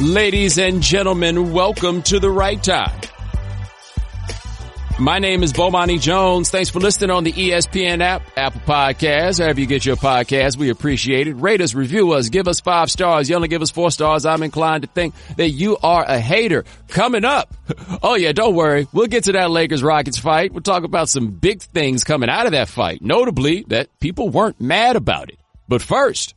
Ladies and gentlemen, welcome to The Right Time. My name is Bomani Jones. Thanks for listening on the ESPN app, Apple Podcasts, wherever you get your podcasts. We appreciate it. Rate us, review us, give us 5 stars. You only give us 4 stars. I'm inclined to think that you are a hater. Coming up. Oh yeah, don't worry. We'll get to that Lakers-Rockets fight. We'll talk about some big things coming out of that fight. Notably that people weren't mad about it. But first.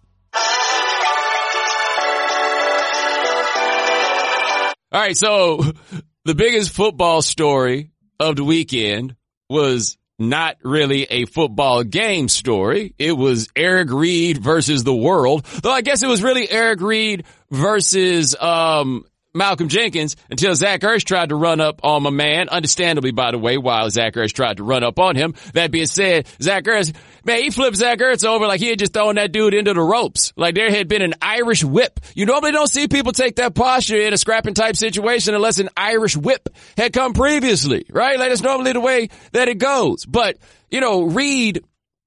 All right, so the biggest football story of the weekend was not really a football game story. It was Eric Reid versus the world. Though I guess it was really Eric Reid versus Malcolm Jenkins until Zach Ertz tried to run up on my man. Understandably, by the way, while Zach Ertz tried to run up on him. That being said, Zach Ertz, man, he flipped Zach Ertz over like he had just thrown that dude into the ropes. Like there had been an Irish whip. You normally don't see people take that posture in a scrapping type situation unless an Irish whip had come previously, right? Like that's normally the way that it goes. But, you know, Reid,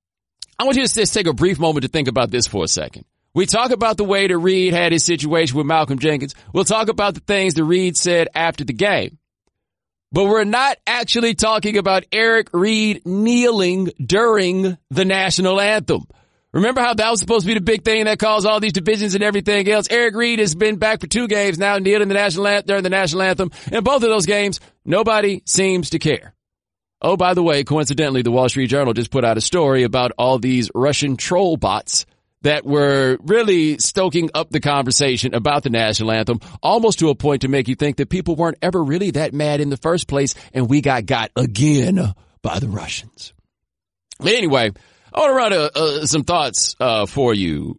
I want you to just take a brief moment to think about this for a second. We talk about the way that Reid had his situation with Malcolm Jenkins. We'll talk about the things that Reid said after the game. But we're not actually talking about Eric Reid kneeling during the national anthem. Remember how that was supposed to be the big thing that caused all these divisions and everything else? Eric Reid has been back for 2 games now, kneeling during the national anthem. In both of those games, nobody seems to care. Oh, by the way, coincidentally, the Wall Street Journal just put out a story about all these Russian troll bots that were really stoking up the conversation about the national anthem, almost to a point to make you think that people weren't ever really that mad in the first place, and we got again by the Russians. But anyway, I want to run some thoughts by you,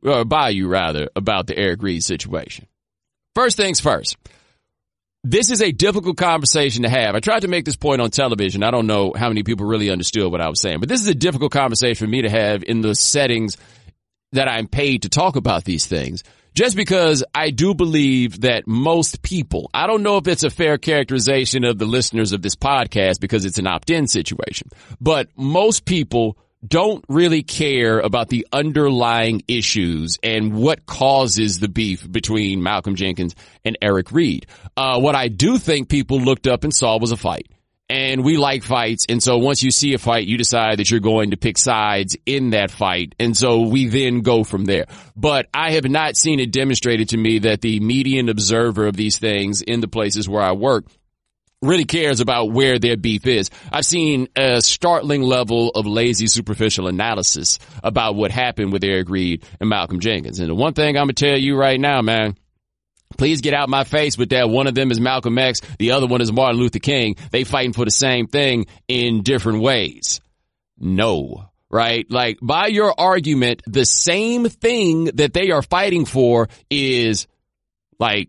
about the Eric Reid situation. First things first. This is a difficult conversation to have. I tried to make this point on television. I don't know how many people really understood what I was saying, but this is a difficult conversation for me to have in the settings that I'm paid to talk about these things, just because I do believe that most people, I don't know if it's a fair characterization of the listeners of this podcast because it's an opt-in situation, but most people don't really care about the underlying issues and what causes the beef between Malcolm Jenkins and Eric Reid. What I do think people looked up and saw was a fight. And we like fights, and so once you see a fight, you decide that you're going to pick sides in that fight, and so we then go from there. But I have not seen it demonstrated to me that the median observer of these things in the places where I work really cares about where their beef is. I've seen a startling level of lazy, superficial analysis about what happened with Eric Reid and Malcolm Jenkins. And the one thing I'm going to tell you right now, man, please get out my face with that. One of them is Malcolm X. The other one is Martin Luther King. They fighting for the same thing in different ways. No, right? Like by your argument, the same thing that they are fighting for is like,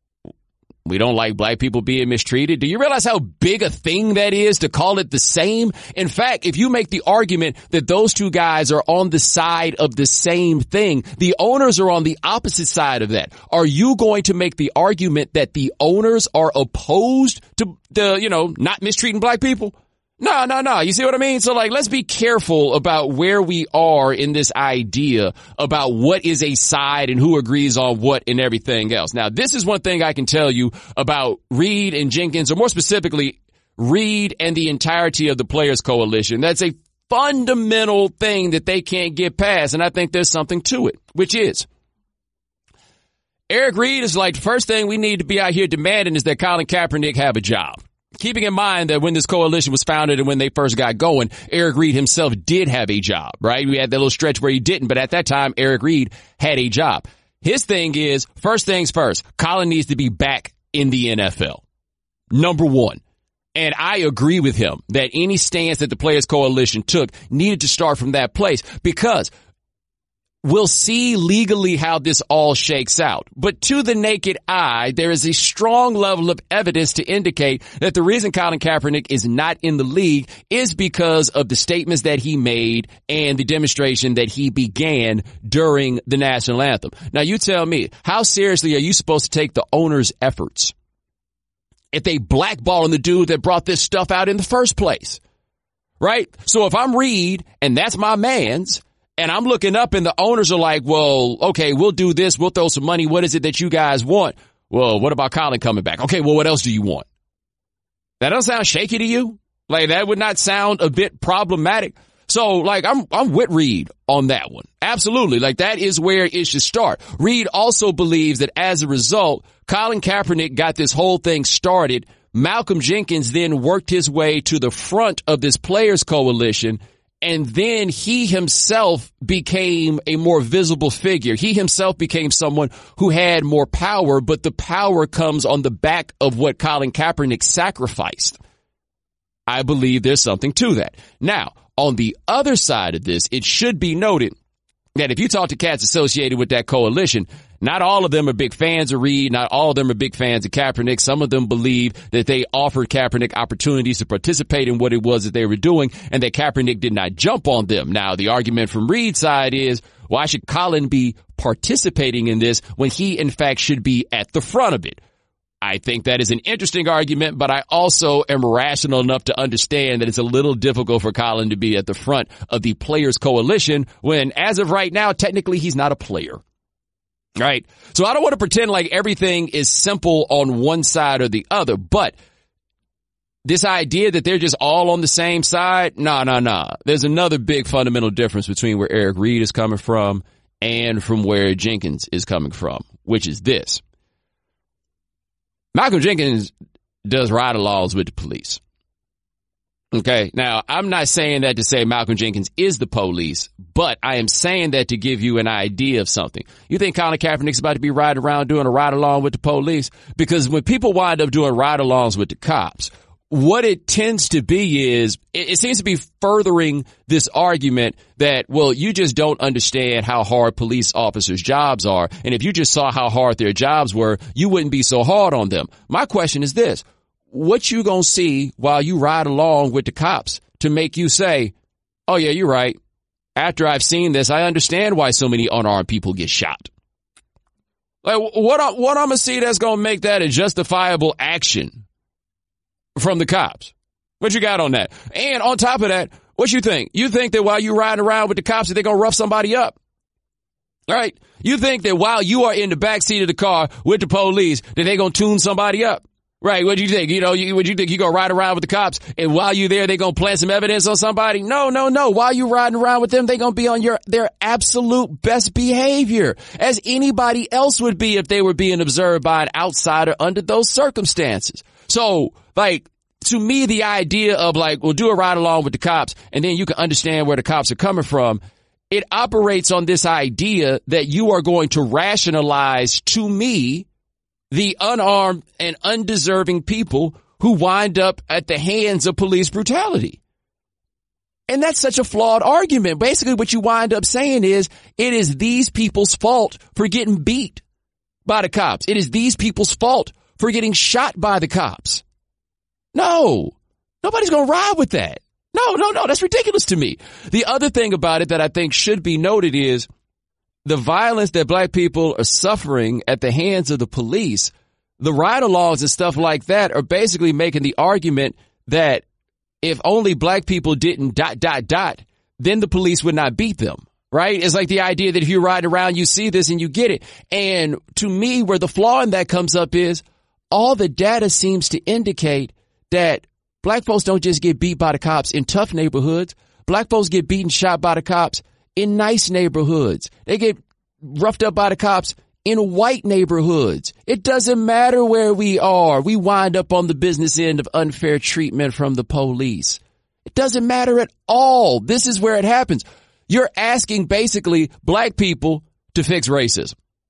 we don't like black people being mistreated. Do you realize how big a thing that is to call it the same? In fact, if you make the argument that those two guys are on the side of the same thing, the owners are on the opposite side of that. Are you going to make the argument that the owners are opposed to not mistreating black people? No. You see what I mean? So like, let's be careful about where we are in this idea about what is a side and who agrees on what and everything else. Now, this is one thing I can tell you about Reid and Jenkins, or more specifically, Reid and the entirety of the Players Coalition. That's a fundamental thing that they can't get past, and I think there's something to it, which is Eric Reid is like, the first thing we need to be out here demanding is that Colin Kaepernick have a job. Keeping in mind that when this coalition was founded and when they first got going, Eric Reid himself did have a job, right? We had that little stretch where he didn't, but at that time, Eric Reid had a job. His thing is, first things first, Colin needs to be back in the NFL. Number one. And I agree with him that any stance that the Players Coalition took needed to start from that place, because we'll see legally how this all shakes out. But to the naked eye, there is a strong level of evidence to indicate that the reason Colin Kaepernick is not in the league is because of the statements that he made and the demonstration that he began during the national anthem. Now, you tell me, how seriously are you supposed to take the owner's efforts if they blackballing the dude that brought this stuff out in the first place? Right? So if I'm Reid and that's my man's, and I'm looking up and the owners are like, well, okay, we'll do this. We'll throw some money. What is it that you guys want? Well, what about Colin coming back? Okay, well, what else do you want? That doesn't sound shaky to you? Like, that would not sound a bit problematic? So, like, I'm with Reed on that one. Absolutely. Like, that is where it should start. Reed also believes that as a result, Colin Kaepernick got this whole thing started. Malcolm Jenkins then worked his way to the front of this players coalition, and then he himself became a more visible figure. He himself became someone who had more power, but the power comes on the back of what Colin Kaepernick sacrificed. I believe there's something to that. Now, on the other side of this, it should be noted that if you talk to cats associated with that coalition, not all of them are big fans of Reed. Not all of them are big fans of Kaepernick. Some of them believe that they offered Kaepernick opportunities to participate in what it was that they were doing and that Kaepernick did not jump on them. Now, the argument from Reed's side is, why should Colin be participating in this when he, in fact, should be at the front of it? I think that is an interesting argument, but I also am rational enough to understand that it's a little difficult for Colin to be at the front of the players coalition when, as of right now, technically he's not a player. Right? So I don't want to pretend like everything is simple on one side or the other, but this idea that they're just all on the same side, nah. There's another big fundamental difference between where Eric Reed is coming from and from where Jenkins is coming from, which is this. Malcolm Jenkins does ride-alongs with the police. Okay, now, I'm not saying that to say Malcolm Jenkins is the police, but I am saying that to give you an idea of something. You think Colin Kaepernick's about to be riding around doing a ride-along with the police? Because when people wind up doing ride-alongs with the cops, what it tends to be is, it seems to be furthering this argument that, well, you just don't understand how hard police officers' jobs are. And if you just saw how hard their jobs were, you wouldn't be so hard on them. My question is this. What you gonna see while you ride along with the cops to make you say, oh, yeah, you're right. After I've seen this, I understand why so many unarmed people get shot. Like, what I'm going to see that's going to make that a justifiable action from the cops? What you got on that? And on top of that, what you think? You think that while you're riding around with the cops, that they're going to rough somebody up? All right? You think that while you are in the backseat of the car with the police, that they're going to tune somebody up? Right, what do you think? What you think? You gonna ride around with the cops, and while you're there, they gonna plant some evidence on somebody? No. While you riding around with them, they gonna be on their absolute best behavior, as anybody else would be if they were being observed by an outsider under those circumstances. So, like, to me, the idea of like, we'll do a ride along with the cops, and then you can understand where the cops are coming from, it operates on this idea that you are going to rationalize to me the unarmed and undeserving people who wind up at the hands of police brutality. And that's such a flawed argument. Basically, what you wind up saying is, it is these people's fault for getting beat by the cops. It is these people's fault for getting shot by the cops. No, nobody's going to ride with that. No, that's ridiculous to me. The other thing about it that I think should be noted is, the violence that black people are suffering at the hands of the police, the ride-alongs and stuff like that are basically making the argument that if only black people didn't ... then the police would not beat them, right? It's like the idea that if you're riding around, you see this and you get it. And to me, where the flaw in that comes up is, all the data seems to indicate that black folks don't just get beat by the cops in tough neighborhoods. Black folks get beaten, shot by the cops in nice neighborhoods. They get roughed up by the cops in white neighborhoods. It doesn't matter where we are. We wind up on the business end of unfair treatment from the police. It doesn't matter at all. This is where it happens. You're asking basically black people to fix racism.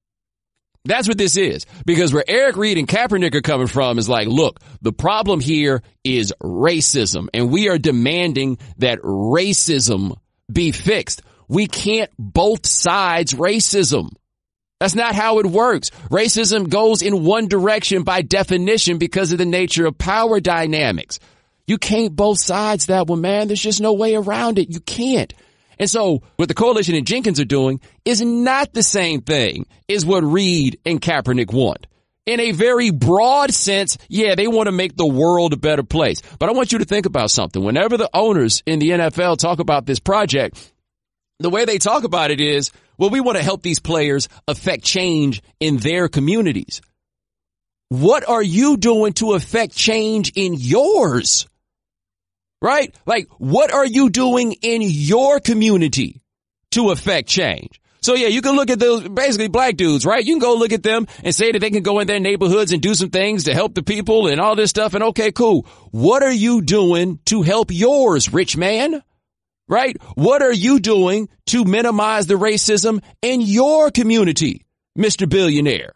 That's what this is. Because where Eric Reed and Kaepernick are coming from is like, look, the problem here is racism, and we are demanding that racism be fixed. We can't both sides racism. That's not how it works. Racism goes in one direction by definition because of the nature of power dynamics. You can't both sides that one, man. There's just no way around it. You can't. And so what the coalition and Jenkins are doing is not the same thing as what Reed and Kaepernick want. In a very broad sense, yeah, they want to make the world a better place. But I want you to think about something. Whenever the owners in the NFL talk about this project, the way they talk about it is, well, we want to help these players affect change in their communities. what are you doing to affect change in yours? Right? Like, what are you doing in your community to affect change? So yeah, you can look at those basically black dudes, right? You can go look at them and say that they can go in their neighborhoods and do some things to help the people and all this stuff. And okay, cool. What are you doing to help yours, rich man? Right? What are you doing to minimize the racism in your community, Mr. Billionaire?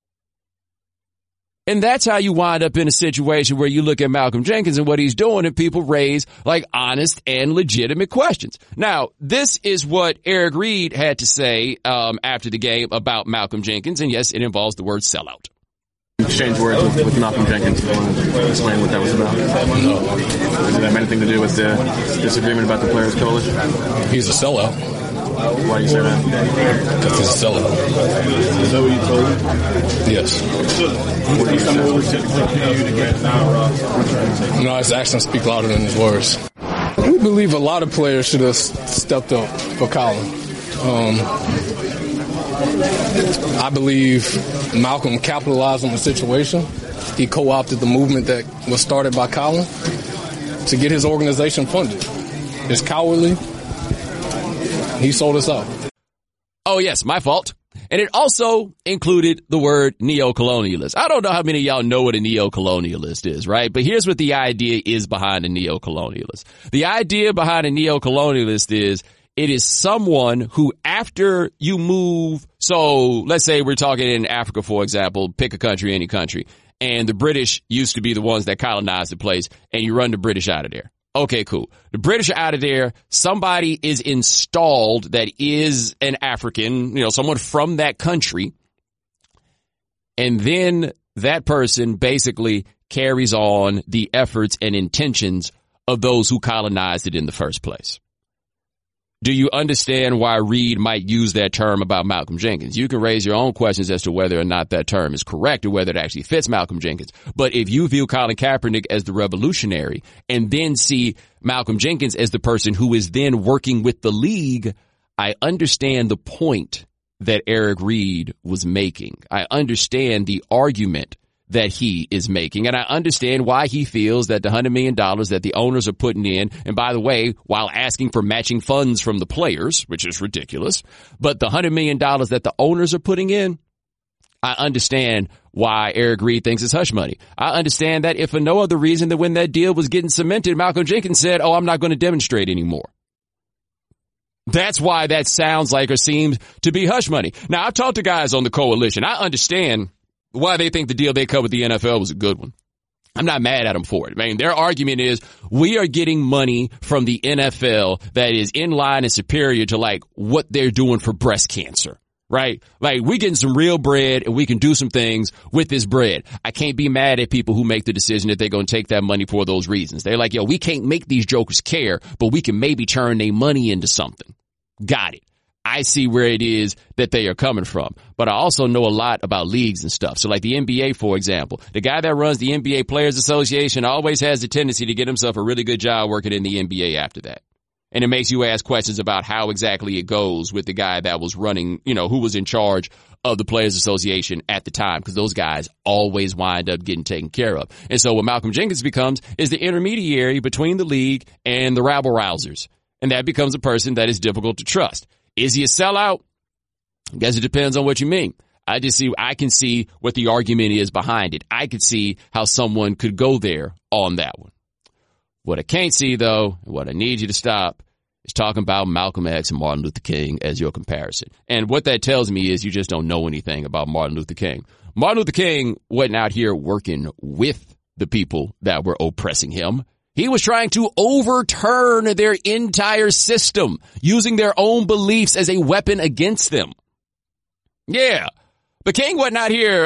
And that's how you wind up in a situation where you look at Malcolm Jenkins and what he's doing and people raise like honest and legitimate questions. Now, this is what Eric Reid had to say after the game about Malcolm Jenkins. And yes, it involves the word sellout. Exchange words with Malcolm Jenkins. Do you want to explain what that was about? No. Does it have anything to do with the disagreement about the Players Coalition? He's a sellout. Why do you say that? Because he's a sellout. Is that what you told him? Yes. No, his actions speak louder than his words. We believe a lot of players should have stepped up for Colin. I believe Malcolm capitalized on the situation. He co-opted the movement that was started by Colin to get his organization funded. It's cowardly. He sold us out. Oh, yes, my fault. And it also included the word neo-colonialist. I don't know how many of y'all know what a neo-colonialist is, right? But here's what the idea is behind a neo-colonialist. The idea behind a neo-colonialist is it is someone who, after you move, so let's say we're talking in Africa, for example, pick a country, any country, and the British used to be the ones that colonized the place, and you run the British out of there. Okay, cool. The British are out of there. Somebody is installed that is an African, someone from that country. And then that person basically carries on the efforts and intentions of those who colonized it in the first place. Do you understand why Reid might use that term about Malcolm Jenkins? You can raise your own questions as to whether or not that term is correct or whether it actually fits Malcolm Jenkins. But if you view Colin Kaepernick as the revolutionary and then see Malcolm Jenkins as the person who is then working with the league, I understand the point that Eric Reid was making. I understand the argument that he is making. And I understand why he feels that the $100 million that the owners are putting in, and by the way, while asking for matching funds from the players, which is ridiculous, but the $100 million that the owners are putting in, I understand why Eric Reid thinks it's hush money. I understand that if for no other reason than when that deal was getting cemented, Malcolm Jenkins said, I'm not going to demonstrate anymore. That's why that sounds like or seems to be hush money. Now, I've talked to guys on the coalition. I understand why they think the deal they cut with the NFL was a good one. I'm not mad at them for it. I mean, their argument is we are getting money from the NFL that is in line and superior to like what they're doing for breast cancer, right? Like we getting some real bread and we can do some things with this bread. I can't be mad at people who make the decision that they're going to take that money for those reasons. They're like, we can't make these jokers care, but we can maybe turn their money into something. Got it. I see where it is that they are coming from. But I also know a lot about leagues and stuff. So like the NBA, for example, the guy that runs the NBA Players Association always has the tendency to get himself a really good job working in the NBA after that. And it makes you ask questions about how exactly it goes with the guy that was running, who was in charge of the Players Association at the time, because those guys always wind up getting taken care of. And so what Malcolm Jenkins becomes is the intermediary between the league and the rabble-rousers. And that becomes a person that is difficult to trust. Is he a sellout? I guess it depends on what you mean. I can see what the argument is behind it. I could see how someone could go there on that one. What I can't see, though, and what I need you to stop, is talking about Malcolm X and Martin Luther King as your comparison. And what that tells me is you just don't know anything about Martin Luther King. Martin Luther King wasn't out here working with the people that were oppressing him. He was trying to overturn their entire system, using their own beliefs as a weapon against them. Yeah. But King wasn't out here,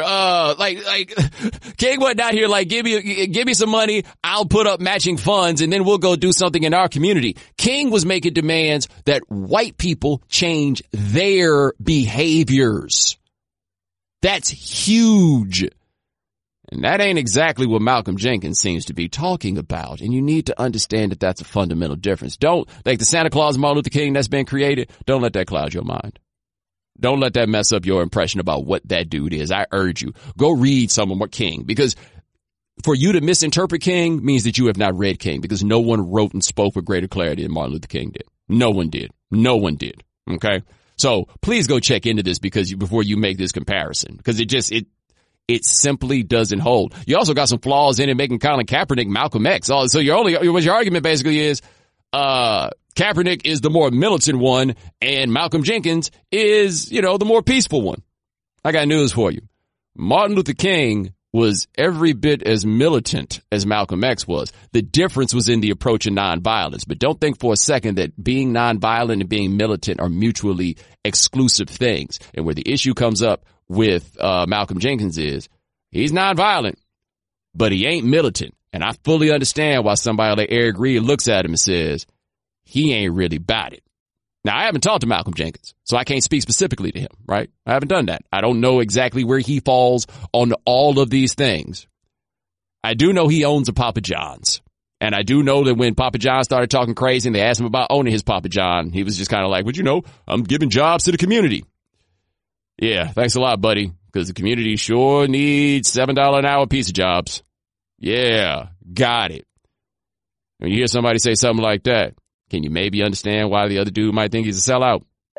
King wasn't out here like, give me some money, I'll put up matching funds, and then we'll go do something in our community. King was making demands that white people change their behaviors. That's huge. And that ain't exactly what Malcolm Jenkins seems to be talking about. And you need to understand that that's a fundamental difference. Don't, like the Santa Claus Martin Luther King that's been created, don't let that cloud your mind. Don't let that mess up your impression about what that dude is. I urge you, go read some of King, because for you to misinterpret King means that you have not read King, because no one wrote and spoke with greater clarity than Martin Luther King did. No one did. No one did. Okay? So please go check into this before you make this comparison, because it simply doesn't hold. You also got some flaws in it, making Colin Kaepernick Malcolm X. So your argument basically is, Kaepernick is the more militant one and Malcolm Jenkins is, the more peaceful one. I got news for you. Martin Luther King was every bit as militant as Malcolm X was. The difference was in the approach of nonviolence. But don't think for a second that being nonviolent and being militant are mutually exclusive things. And where the issue comes up with Malcolm Jenkins is he's nonviolent, but he ain't militant. And I fully understand why somebody like Eric Reed looks at him and says, he ain't really about it. Now, I haven't talked to Malcolm Jenkins, so I can't speak specifically to him, right? I haven't done that. I don't know exactly where he falls on all of these things. I do know he owns a Papa John's. And I do know that when Papa John started talking crazy and they asked him about owning his Papa John, he was just kind of like, well, I'm giving jobs to the community. Yeah, thanks a lot, buddy, because the community sure needs $7 an hour pizza jobs. Yeah, got it. When you hear somebody say something like that, can you maybe understand why the other dude might think he's a sellout?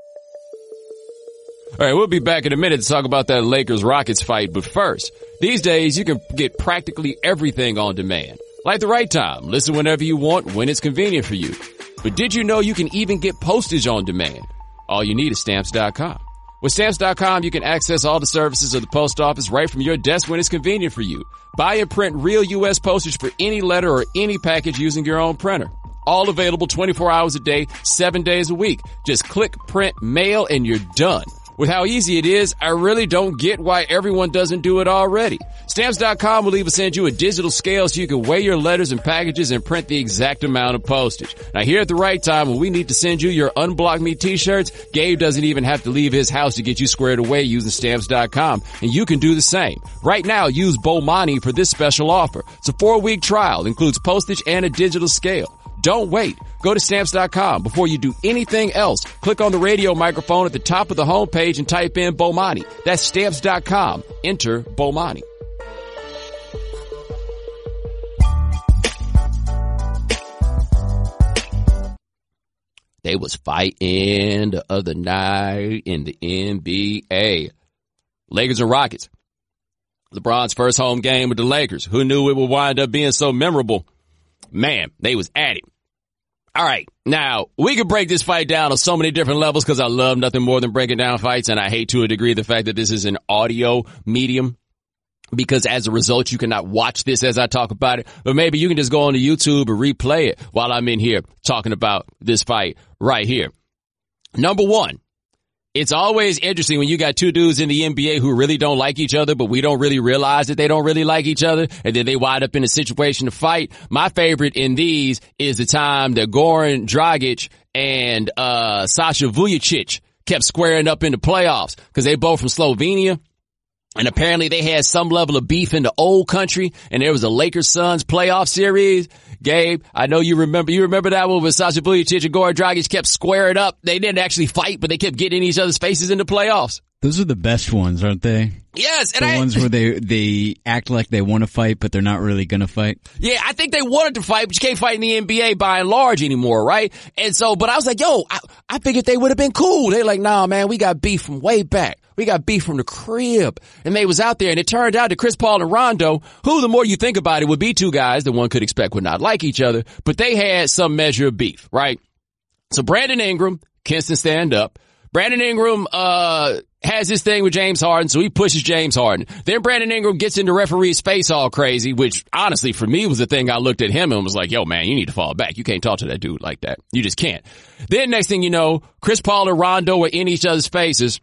All right, we'll be back in a minute to talk about that Lakers-Rockets fight. But first, these days you can get practically everything on demand. Like The Right Time. Listen whenever you want, when it's convenient for you. But did you know you can even get postage on demand? All you need is Stamps.com. With Stamps.com, you can access all the services of the post office right from your desk when it's convenient for you. Buy and print real U.S. postage for any letter or any package using your own printer. All available 24 hours a day, 7 days a week. Just click, print, mail, and you're done. With how easy it is, I really don't get why everyone doesn't do it already. Stamps.com will even send you a digital scale so you can weigh your letters and packages and print the exact amount of postage. Now, here at The Right Time, when we need to send you your Unblock Me t-shirts, Gabe doesn't even have to leave his house to get you squared away using Stamps.com. And you can do the same. Right now, use Bomani for this special offer. It's a 4-week trial, includes postage and a digital scale. Don't wait. Go to Stamps.com. Before you do anything else, click on the radio microphone at the top of the homepage and type in Bomani. That's Stamps.com. Enter Bomani. They was fighting the other night in the NBA. Lakers and Rockets. LeBron's first home game with the Lakers. Who knew it would wind up being so memorable? Man, they was at it. All right. Now, we could break this fight down on so many different levels because I love nothing more than breaking down fights. And I hate to a degree the fact that this is an audio medium because as a result, you cannot watch this as I talk about it. But maybe you can just go on to YouTube and replay it while I'm in here talking about this fight right here. Number one. It's always interesting when you got two dudes in the NBA who really don't like each other, but we don't really realize that they don't really like each other, and then they wind up in a situation to fight. My favorite in these is the time that Goran Dragic and Sasha Vujacic kept squaring up in the playoffs because they both from Slovenia. And apparently they had some level of beef in the old country, and there was a Lakers Suns playoff series. Gabe, I know you remember that one with Sasha Vujacic and Goran Dragic kept squaring up. They didn't actually fight, but they kept getting in each other's faces in the playoffs. Those are the best ones, aren't they? Yes. The ones where they act like they want to fight, but they're not really going to fight. Yeah, I think they wanted to fight, but you can't fight in the NBA by and large anymore, right? And so, but I was like, I figured they would have been cool. They're like, nah, man, we got beef from way back. We got beef from the crib. And they was out there, and it turned out that Chris Paul and Rondo, who the more you think about it would be two guys that one could expect would not like each other, but they had some measure of beef, right? So Brandon Ingram, Kinston stand up. Brandon Ingram, has his thing with James Harden, so he pushes James Harden. Then Brandon Ingram gets in the referee's face all crazy, which honestly for me was the thing. I looked at him and was like, yo man, you need to fall back. You can't talk to that dude like that. You just can't. Then next thing you know, Chris Paul and Rondo were in each other's faces.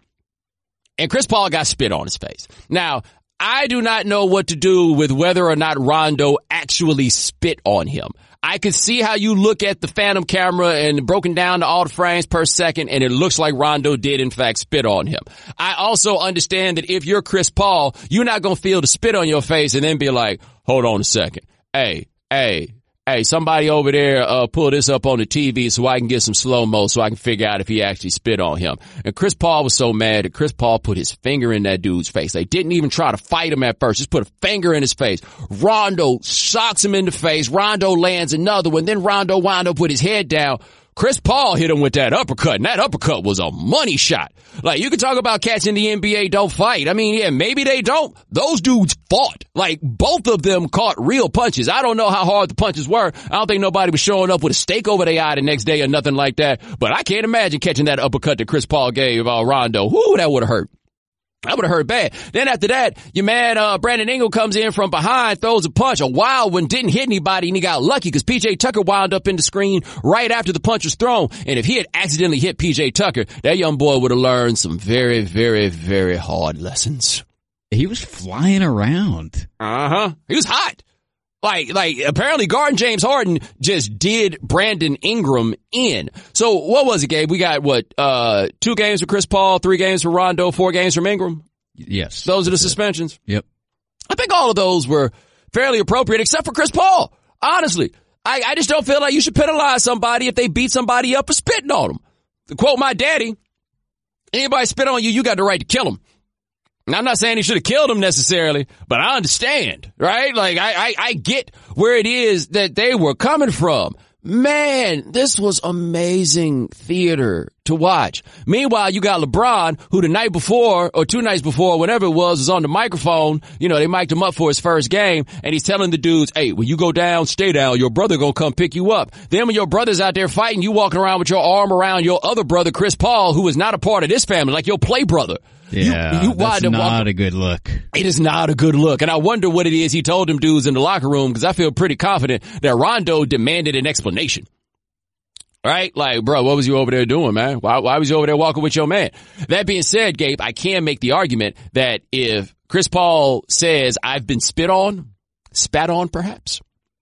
And Chris Paul got spit on his face. Now, I do not know what to do with whether or not Rondo actually spit on him. I could see how you look at the phantom camera and broken down to all the frames per second, and it looks like Rondo did, in fact, spit on him. I also understand that if you're Chris Paul, you're not going to feel the spit on your face and then be like, hold on a second. Hey, hey, somebody over there, pull this up on the TV so I can get some slow-mo so I can figure out if he actually spit on him. And Chris Paul was so mad that Chris Paul put his finger in that dude's face. They didn't even try to fight him at first. Just put a finger in his face. Rondo socks him in the face. Rondo lands another one. Then Rondo wound up with his head down. Chris Paul hit him with that uppercut, and that uppercut was a money shot. Like, you can talk about cats in the NBA don't fight. I mean, yeah, maybe they don't. Those dudes fought. Like, both of them caught real punches. I don't know how hard the punches were. I don't think nobody was showing up with a stake over their eye the next day or nothing like that. But I can't imagine catching that uppercut that Chris Paul gave Rondo. Whoo, that would have hurt. That would have hurt bad. Then after that, your man, Brandon Ingram comes in from behind, throws a punch. A wild one, didn't hit anybody, and he got lucky because PJ Tucker wound up in the screen right after the punch was thrown. And if he had accidentally hit PJ Tucker, that young boy would have learned some very, very, very hard lessons. He was flying around. He was hot. Like, apparently guarding James Harden just did Brandon Ingram in. So what was it, Gabe? We got 2 games for Chris Paul, 3 games for Rondo, 4 games from Ingram? Yes. Those are the suspensions? Yep. I think all of those were fairly appropriate except for Chris Paul. Honestly, I just don't feel like you should penalize somebody if they beat somebody up for spitting on them. To quote my daddy, anybody spit on you, you got the right to kill them. Now, I'm not saying he should have killed him necessarily, but I understand, right? Like, I get where it is that they were coming from. Man, this was amazing theater to watch. Meanwhile, you got LeBron, who the night before, or 2 nights before, whatever it was on the microphone. You know, they mic'd him up for his first game, and he's telling the dudes, hey, when you go down, stay down. Your brother gonna come pick you up. Then when your brother's out there fighting, you walking around with your arm around your other brother, Chris Paul, who is not a part of this family, like your play brother. Yeah, that's not a good look. It is not a good look. And I wonder what it is he told them dudes in the locker room, because I feel pretty confident that Rondo demanded an explanation. Right? Like, bro, what was you over there doing, man? Why was you over there walking with your man? That being said, Gabe, I can make the argument that if Chris Paul says, I've been spat on perhaps,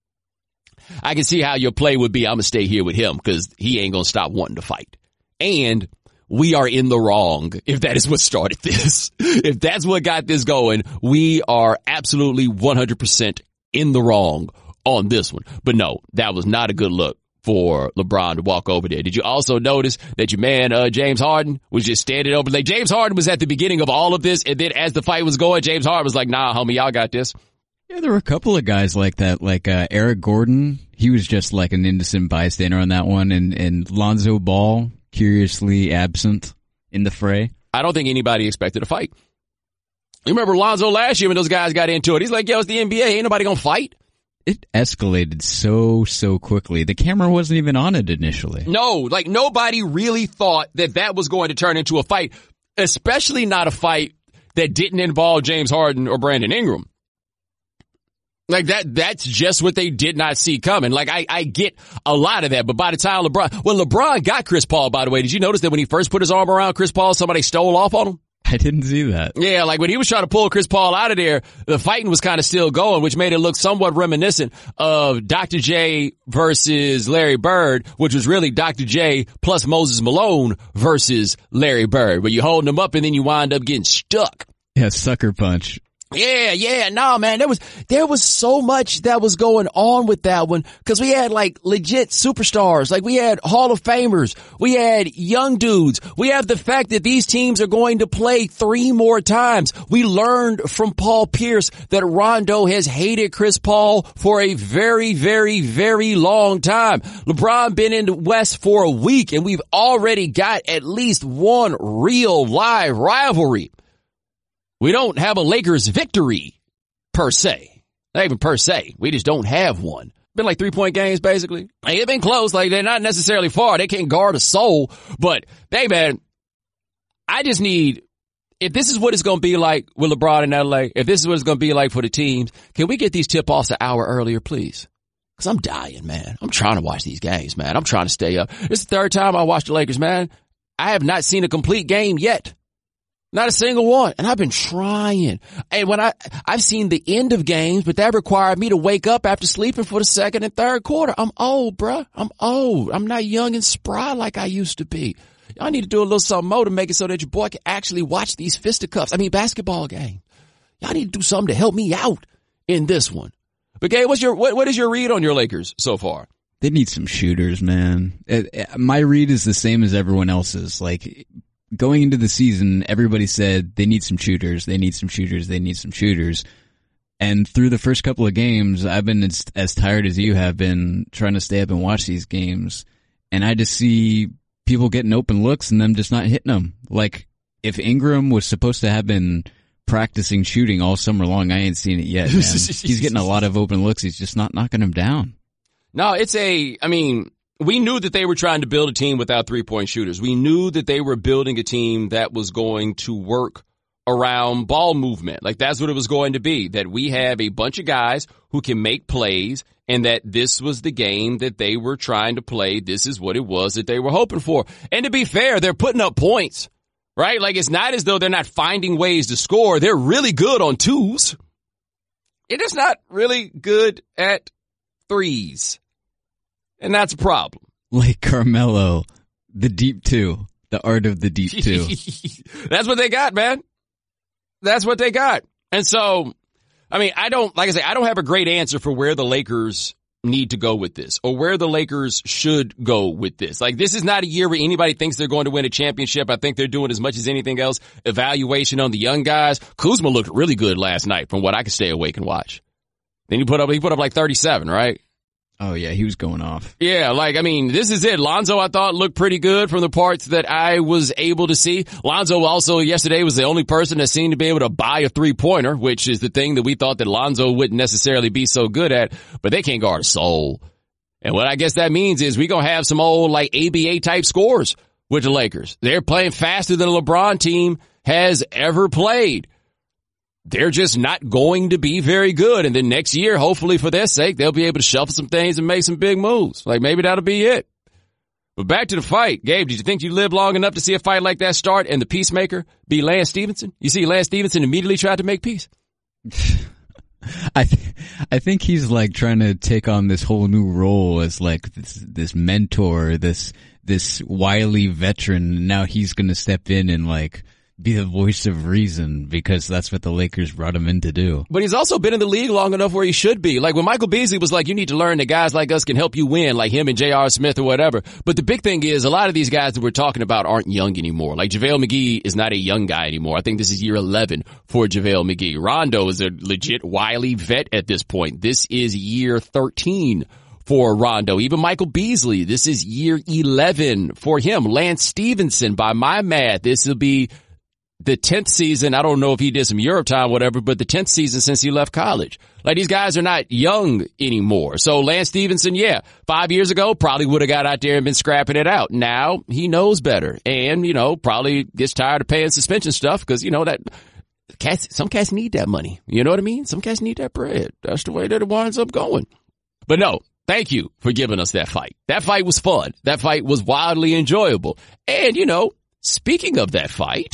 I can see how your play would be, I'm going to stay here with him because he ain't going to stop wanting to fight. And we are in the wrong if that is what started this. If that's what got this going, we are absolutely 100% in the wrong on this one. But no, that was not a good look for LeBron to walk over there. Did you also notice that your man, James Harden was just standing over? Like, James Harden was at the beginning of all of this, and then as the fight was going, James Harden was like, nah, homie, y'all got this. Yeah, there were a couple of guys like that, like Eric Gordon. He was just like an innocent bystander on that one, and Lonzo Ball, curiously absent in the fray. I don't think anybody expected a fight. You remember Lonzo last year when those guys got into it? He's like, yo, it's the NBA. Ain't nobody gonna fight. It escalated so quickly. The camera wasn't even on it initially. No, like nobody really thought that was going to turn into a fight, especially not a fight that didn't involve James Harden or Brandon Ingram. Like that's just what they did not see coming. Like I get a lot of that, but by the time LeBron got Chris Paul, by the way, did you notice that when he first put his arm around Chris Paul, somebody stole off on him? I didn't see that. Yeah, like when he was trying to pull Chris Paul out of there, the fighting was kind of still going, which made it look somewhat reminiscent of Dr. J versus Larry Bird, which was really Dr. J plus Moses Malone versus Larry Bird, where you holding him up and then you wind up getting stuck. Yeah, sucker punch. Yeah, no, man, there was so much that was going on with that one, cause we had like legit superstars, like we had Hall of Famers, we had young dudes, we have the fact that these teams are going to play 3 more times. We learned from Paul Pierce that Rondo has hated Chris Paul for a very, very, very long time. LeBron been in the West for a week and we've already got at least one real live rivalry. We don't have a Lakers victory, per se. Not even per se. We just don't have one. Been like 3-point games, basically. Like, it's been close. Like, they're not necessarily far. They can't guard a soul. But, hey, man, I just need, if this is what it's going to be like with LeBron in LA, if this is what it's going to be like for the teams, can we get these tip-offs an hour earlier, please? Because I'm dying, man. I'm trying to watch these games, man. I'm trying to stay up. It's the 3rd time I watched the Lakers, man. I have not seen a complete game yet. Not a single one. And I've been trying. And when I've seen the end of games, but that required me to wake up after sleeping for the 2nd and 3rd quarter. I'm old, bruh. I'm old. I'm not young and spry like I used to be. Y'all need to do a little something more to make it so that your boy can actually watch these basketball games. Y'all need to do something to help me out in this one. But Gabe, what is your read on your Lakers so far? They need some shooters, man. My read is the same as everyone else's. Like, going into the season, everybody said they need some shooters, they need some shooters, they need some shooters. And through the first couple of games, I've been as tired as you have been trying to stay up and watch these games. And I just see people getting open looks and them just not hitting them. Like, if Ingram was supposed to have been practicing shooting all summer long, I ain't seen it yet, man. He's getting a lot of open looks. He's just not knocking them down. No, we knew that they were trying to build a team without 3-point shooters. We knew that they were building a team that was going to work around ball movement. Like, that's what it was going to be, that we have a bunch of guys who can make plays, and that this was the game that they were trying to play. This is what it was that they were hoping for. And to be fair, they're putting up points, right? Like, it's not as though they're not finding ways to score. They're really good on twos. They're just not really good at threes. And that's a problem. Like Carmelo, the deep two, the art of the deep two. That's what they got, man. That's what they got. And so, I don't have a great answer for where the Lakers need to go with this, or where the Lakers should go with this. Like, this is not a year where anybody thinks they're going to win a championship. I think they're doing as much as anything else evaluation on the young guys. Kuzma looked really good last night from what I could stay awake and watch. Then he put up like 37, right? Oh, yeah, he was going off. Yeah, this is it. Lonzo, I thought, looked pretty good from the parts that I was able to see. Lonzo also yesterday was the only person that seemed to be able to buy a three-pointer, which is the thing that we thought that Lonzo wouldn't necessarily be so good at, but they can't guard a soul. And what I guess that means is we're going to have some old, ABA-type scores with the Lakers. They're playing faster than a LeBron team has ever played. They're just not going to be very good. And then next year, hopefully for their sake, they'll be able to shuffle some things and make some big moves. Like, maybe that'll be it. But back to the fight. Gabe, did you think you lived long enough to see a fight like that start and the peacemaker be Lance Stevenson? You see, Lance Stevenson immediately tried to make peace. I think he's trying to take on this whole new role as this mentor, this wily veteran. Now he's going to step in and be the voice of reason, because that's what the Lakers brought him in to do. But he's also been in the league long enough where he should be. Like, when Michael Beasley was you need to learn that guys like us can help you win, like him and J.R. Smith or whatever. But the big thing is, a lot of these guys that we're talking about aren't young anymore. Like, JaVale McGee is not a young guy anymore. I think this is year 11 for JaVale McGee. Rondo is a legit wily vet at this point. This is year 13 for Rondo. Even Michael Beasley, this is year 11 for him. Lance Stevenson, by my math, this will be the 10th season. I don't know if he did some Europe time, whatever, but the 10th season since he left college. Like, these guys are not young anymore. So Lance Stevenson, 5 years ago, probably would have got out there and been scrapping it out. Now he knows better, and, probably gets tired of paying suspension stuff, because, some cats need that money. You know what I mean? Some cats need that bread. That's the way that it winds up going. But no, thank you for giving us that fight. That fight was fun. That fight was wildly enjoyable. And, speaking of that fight,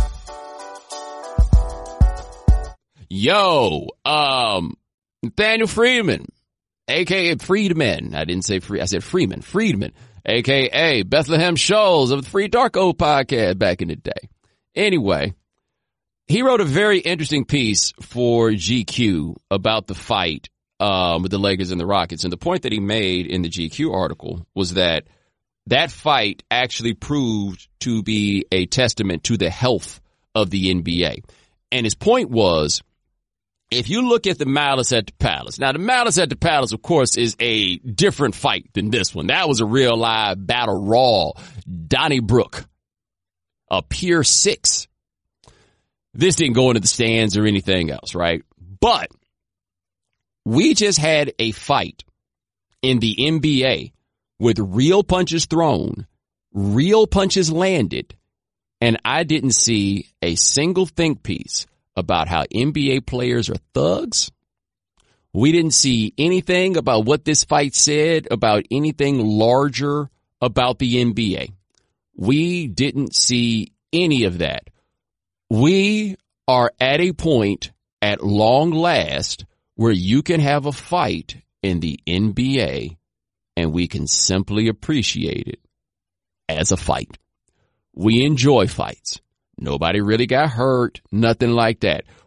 Nathaniel Friedman, a.k.a. Friedman. I didn't say free. I said Freeman. Friedman, a.k.a. Bethlehem Scholes of the Free Darko podcast back in the day. Anyway, he wrote a very interesting piece for GQ about the fight with the Lakers and the Rockets. And the point that he made in the GQ article was that fight actually proved to be a testament to the health of the NBA. And his point was, if you look at the Malice at the Palace, now the Malice at the Palace, of course, is a different fight than this one. That was a real live battle raw. Donnybrook, a Pier 6. This didn't go into the stands or anything else, right? But we just had a fight in the NBA with real punches thrown, real punches landed, and I didn't see a single think piece about how NBA players are thugs. We didn't see anything about what this fight said about anything larger about the NBA. We didn't see any of that. We are at a point at long last where you can have a fight in the NBA and we can simply appreciate it as a fight. We enjoy fights. Nobody really got hurt, nothing like that.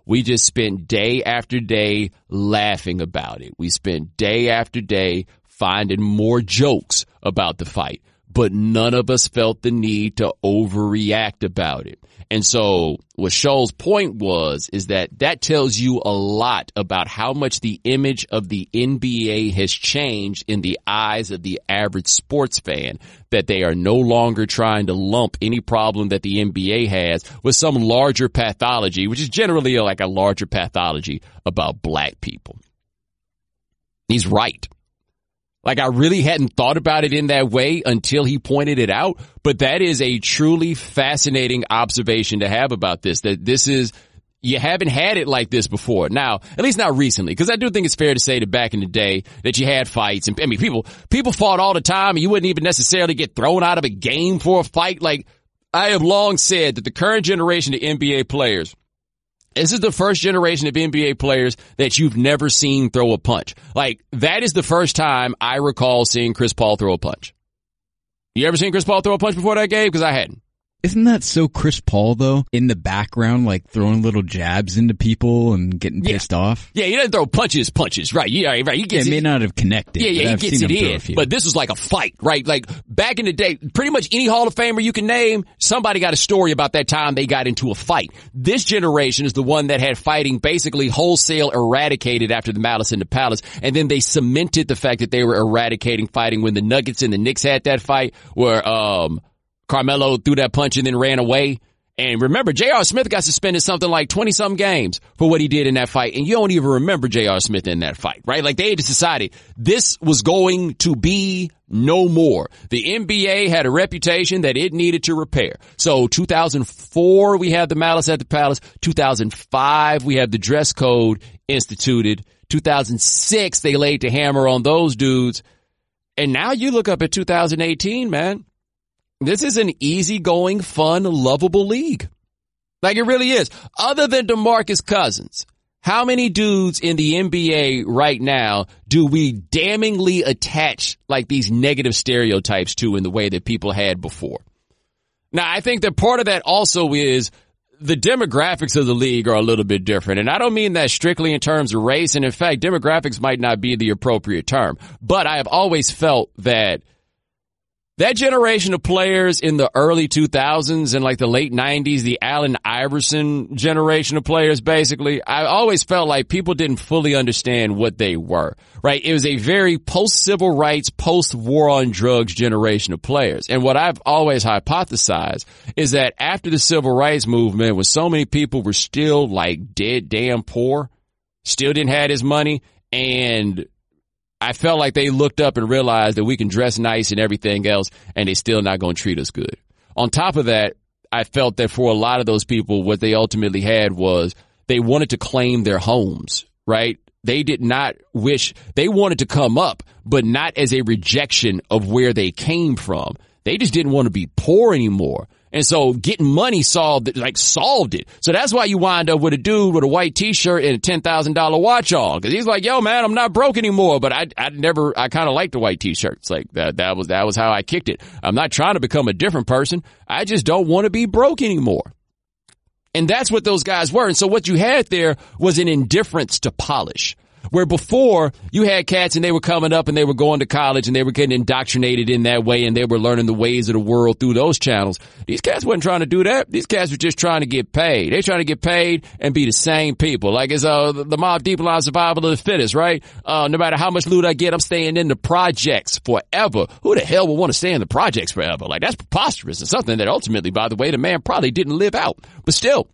We just spent day after day laughing about it. We spent day after day finding more jokes about the fight, but none of us felt the need to overreact about it. And so what Scholl's point is that tells you a lot about how much the image of the NBA has changed in the eyes of the average sports fan, that they are no longer trying to lump any problem that the NBA has with some larger pathology, which is generally like a larger pathology about black people. He's right. Like, I really hadn't thought about it in that way until he pointed it out, but that is a truly fascinating observation to have about this, that this is, you haven't had it like this before. Now, at least not recently, because I do think it's fair to say that back in the day that you had fights, and I mean, people fought all the time, and you wouldn't even necessarily get thrown out of a game for a fight. Like, I have long said that the current generation of NBA players, this is the first generation of NBA players that you've never seen throw a punch. Like, that is the first time I recall seeing Chris Paul throw a punch. You ever seen Chris Paul throw a punch before that game? Because I hadn't. Isn't that so Chris Paul, though? In the background, like throwing little jabs into people and getting pissed off? Yeah, he doesn't throw punches, right? Yeah, right. He gets may not have connected. Yeah, he gets it in. But this is like a fight, right? Like, back in the day, pretty much any Hall of Famer you can name, somebody got a story about that time they got into a fight. This generation is the one that had fighting basically wholesale eradicated after the Malice in the Palace, and then they cemented the fact that they were eradicating fighting when the Nuggets and the Knicks had that fight where, Carmelo threw that punch and then ran away. And remember, J.R. Smith got suspended something like 20-some games for what he did in that fight. And you don't even remember J.R. Smith in that fight, right? Like, they had just decided this was going to be no more. The NBA had a reputation that it needed to repair. So 2004, we had the Malice at the Palace. 2005, we had the dress code instituted. 2006, they laid the hammer on those dudes. And now you look up at 2018, man. This is an easygoing, fun, lovable league. Like, it really is. Other than DeMarcus Cousins, how many dudes in the NBA right now do we damningly attach like these negative stereotypes to in the way that people had before? Now, I think that part of that also is the demographics of the league are a little bit different. And I don't mean that strictly in terms of race. And in fact, demographics might not be the appropriate term. But I have always felt that generation of players in the early 2000s and like the late 90s, the Allen Iverson generation of players, basically, I always felt like people didn't fully understand what they were, right? It was a very post-civil rights, post-war on drugs generation of players. And what I've always hypothesized is that after the civil rights movement, when so many people were still like dead damn poor, still didn't have his money, and I felt like they looked up and realized that we can dress nice and everything else, and they're still not going to treat us good. On top of that, I felt that for a lot of those people, what they ultimately had was they wanted to claim their homes, right? They did not wish, they wanted to come up, but not as a rejection of where they came from. They just didn't want to be poor anymore. And so getting money solved it. So that's why you wind up with a dude with a white t-shirt and a $10,000 watch on. Cause he's like, yo, man, I'm not broke anymore. But I kind of liked the white t-shirts. Like that was how I kicked it. I'm not trying to become a different person. I just don't want to be broke anymore. And that's what those guys were. And so what you had there was an indifference to polish. Where before you had cats and they were coming up and they were going to college and they were getting indoctrinated in that way and they were learning the ways of the world through those channels. These cats wasn't trying to do that. These cats were just trying to get paid. They trying to get paid and be the same people. Like it's the Mobb Deep line, survival of the fittest, right? No matter how much loot I get, I'm staying in the projects forever. Who the hell would want to stay in the projects forever? Like that's preposterous and something that ultimately, by the way, the man probably didn't live out. But still,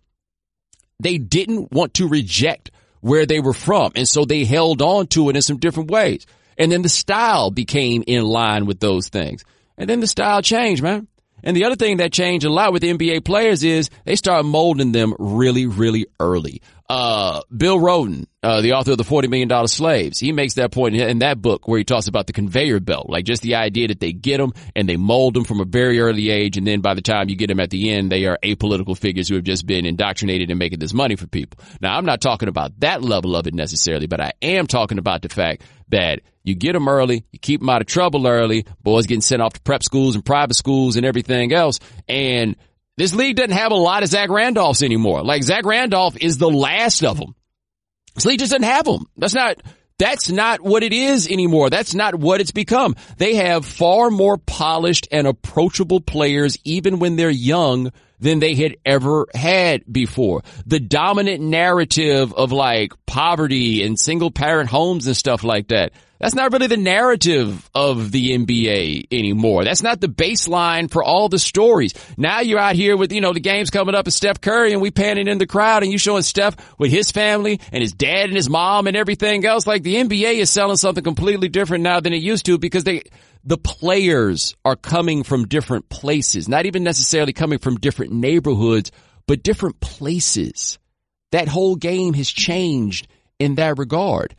they didn't want to reject where they were from. And so they held on to it in some different ways. And then the style became in line with those things. And then the style changed, man. And the other thing that changed a lot with NBA players is they started molding them really, really early. Bill Rhoden, the author of the $40 Million Slaves, he makes that point in that book where he talks about the conveyor belt, like just the idea that they get them and they mold them from a very early age. And then by the time you get them at the end, they are apolitical figures who have just been indoctrinated and making this money for people. Now, I'm not talking about that level of it necessarily, but I am talking about the fact that you get them early, you keep them out of trouble early, boys getting sent off to prep schools and private schools and everything else. And This league doesn't have a lot of Zach Randolphs anymore. Like, Zach Randolph is the last of them. This league just doesn't have them. That's not what it is anymore. That's not what it's become. They have far more polished and approachable players, even when they're young, than they had ever had before. The dominant narrative of like poverty and single parent homes and stuff like that, that's not really the narrative of the NBA anymore. That's not the baseline for all the stories. Now you're out here with, the games coming up and Steph Curry, and we panning in the crowd, and you showing Steph with his family and his dad and his mom and everything else. Like, the NBA is selling something completely different now than it used to, because the players are coming from different places, not even necessarily coming from different neighborhoods, but different places. That whole game has changed in that regard.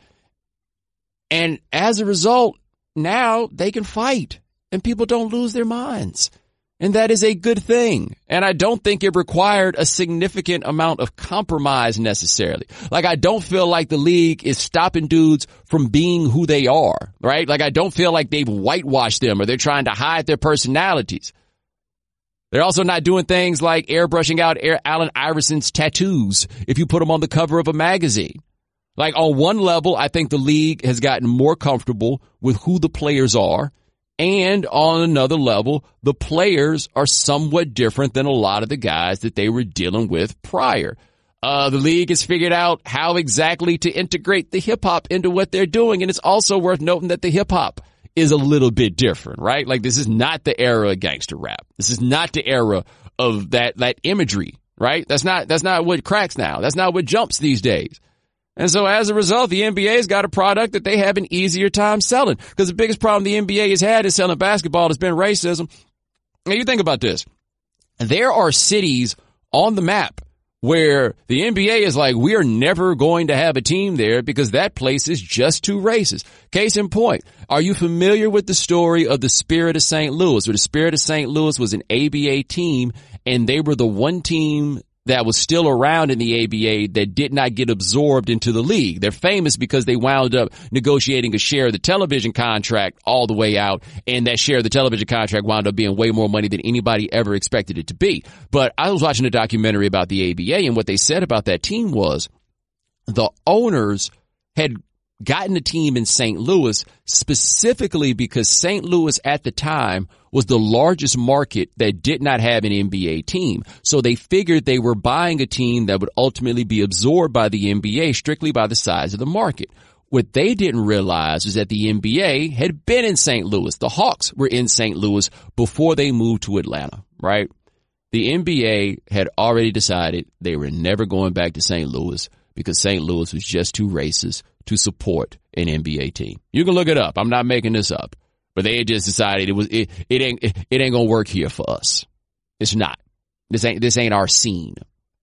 And as a result, now they can fight and people don't lose their minds. And that is a good thing. And I don't think it required a significant amount of compromise necessarily. Like, I don't feel like the league is stopping dudes from being who they are, right? Like, I don't feel like they've whitewashed them or they're trying to hide their personalities. They're also not doing things like airbrushing out Allen Iverson's tattoos if you put them on the cover of a magazine. Like, on one level, I think the league has gotten more comfortable with who the players are. And on another level, the players are somewhat different than a lot of the guys that they were dealing with prior. The league has figured out how exactly to integrate the hip hop into what they're doing. And it's also worth noting that the hip hop is a little bit different, right? Like, this is not the era of gangster rap. This is not the era of that imagery, right? That's not what cracks now. That's not what jumps these days. And so as a result, the NBA's got a product that they have an easier time selling, because the biggest problem the NBA has had is selling basketball has been racism. Now, you think about this. There are cities on the map where the NBA is like, we are never going to have a team there because that place is just too racist. Case in point, are you familiar with the story of the Spirit of St. Louis, where the Spirit of St. Louis was an ABA team and they were the one team that was still around in the ABA that did not get absorbed into the league? They're famous because they wound up negotiating a share of the television contract all the way out, and that share of the television contract wound up being way more money than anybody ever expected it to be. But I was watching a documentary about the ABA, and what they said about that team was the owners had gotten a team in St. Louis specifically because St. Louis at the time was the largest market that did not have an NBA team. So they figured they were buying a team that would ultimately be absorbed by the NBA strictly by the size of the market. What they didn't realize was that the NBA had been in St. Louis. The Hawks were in St. Louis before they moved to Atlanta, right? The NBA had already decided they were never going back to St. Louis because St. Louis was just too racist to support an NBA team. You can look it up. I'm not making this up. But they had just decided it ain't gonna work here for us. It's not. This ain't our scene.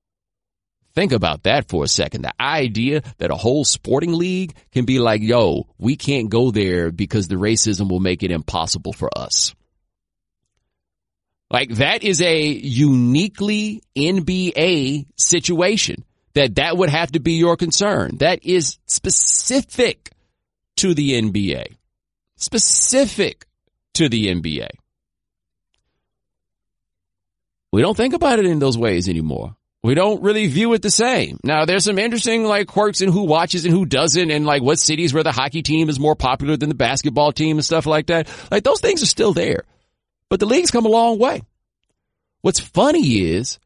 Think about that for a second. The idea that a whole sporting league can be like, yo, we can't go there because the racism will make it impossible for us. Like, that is a uniquely NBA situation. That would have to be your concern. That is specific to the NBA. Specific to the NBA. We don't think about it in those ways anymore. We don't really view it the same. Now, there's some interesting quirks in who watches and who doesn't, and what cities where the hockey team is more popular than the basketball team and stuff like that. Those things are still there. But the league's come a long way. What's funny is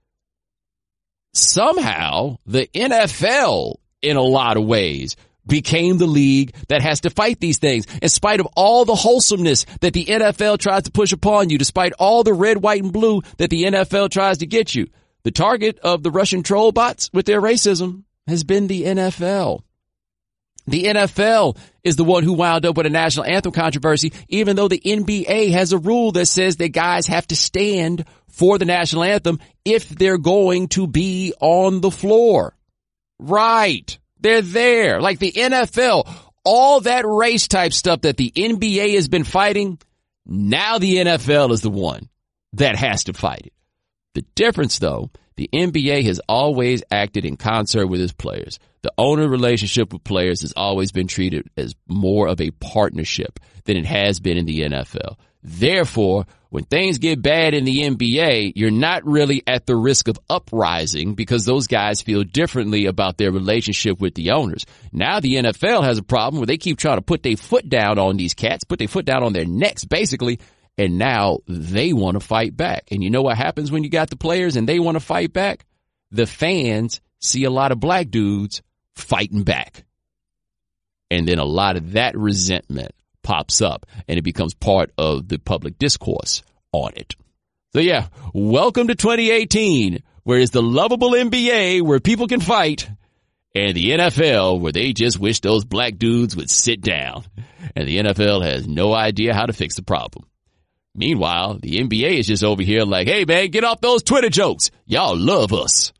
somehow the NFL, in a lot of ways, became the league that has to fight these things, in spite of all the wholesomeness that the NFL tries to push upon you, despite all the red, white, and blue that the NFL tries to get you. The target of the Russian troll bots with their racism has been the NFL. The NFL is the one who wound up with a national anthem controversy, even though the NBA has a rule that says that guys have to stand for the national anthem if they're going to be on the floor. Right. They're there. Like the NFL, all that race type stuff that the NBA has been fighting, now the NFL is the one that has to fight it. The difference, though, the NBA has always acted in concert with its players. The owner relationship with players has always been treated as more of a partnership than it has been in the NFL. Therefore, when things get bad in the NBA, you're not really at the risk of uprising because those guys feel differently about their relationship with the owners. Now the NFL has a problem where they keep trying to put their foot down on these cats, put their foot down on their necks, basically, and now they want to fight back. And you know what happens when you got the players and they want to fight back? The fans see a lot of black dudes fighting back. And then a lot of that resentment pops up and it becomes part of the public discourse on it. So yeah, welcome to 2018, where it's the lovable NBA where people can fight and the NFL where they just wish those black dudes would sit down. And the NFL has no idea how to fix the problem. Meanwhile, the NBA is just over here like, hey man, get off those Twitter jokes. Y'all love us.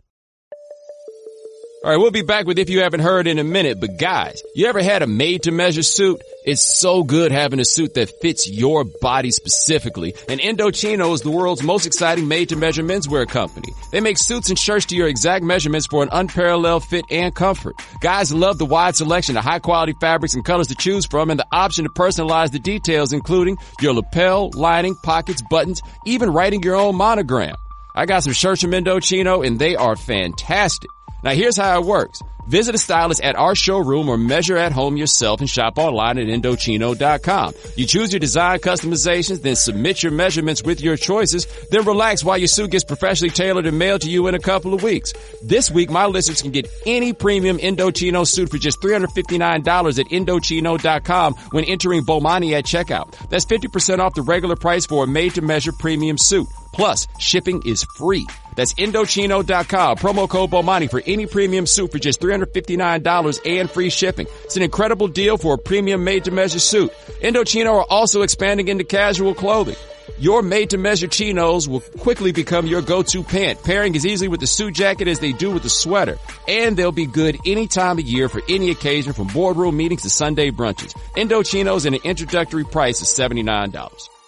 All right, we'll be back with If You Haven't Heard in a minute. But guys, you ever had a made-to-measure suit? It's so good having a suit that fits your body specifically. And Indochino is the world's most exciting made-to-measure menswear company. They make suits and shirts to your exact measurements for an unparalleled fit and comfort. Guys love the wide selection of high-quality fabrics and colors to choose from and the option to personalize the details, including your lapel, lining, pockets, buttons, even writing your own monogram. I got some shirts from Indochino, and they are fantastic. Now here's how it works. Visit a stylist at our showroom or measure at home yourself and shop online at Indochino.com. You choose your design customizations, then submit your measurements with your choices, then relax while your suit gets professionally tailored and mailed to you in a couple of weeks. This week, my listeners can get any premium Indochino suit for just $359 at Indochino.com when entering Bomani at checkout. That's 50% off the regular price for a made-to-measure premium suit. Plus, shipping is free. That's Indochino.com. Promo code Bomani for any premium suit for just $359 and free shipping. It's an incredible deal for a premium made-to-measure suit. Indochino are also expanding into casual clothing. Your made-to-measure chinos will quickly become your go-to pant, pairing as easily with the suit jacket as they do with the sweater. And they'll be good any time of year for any occasion, from boardroom meetings to Sunday brunches. Indochinos at an introductory price of $79.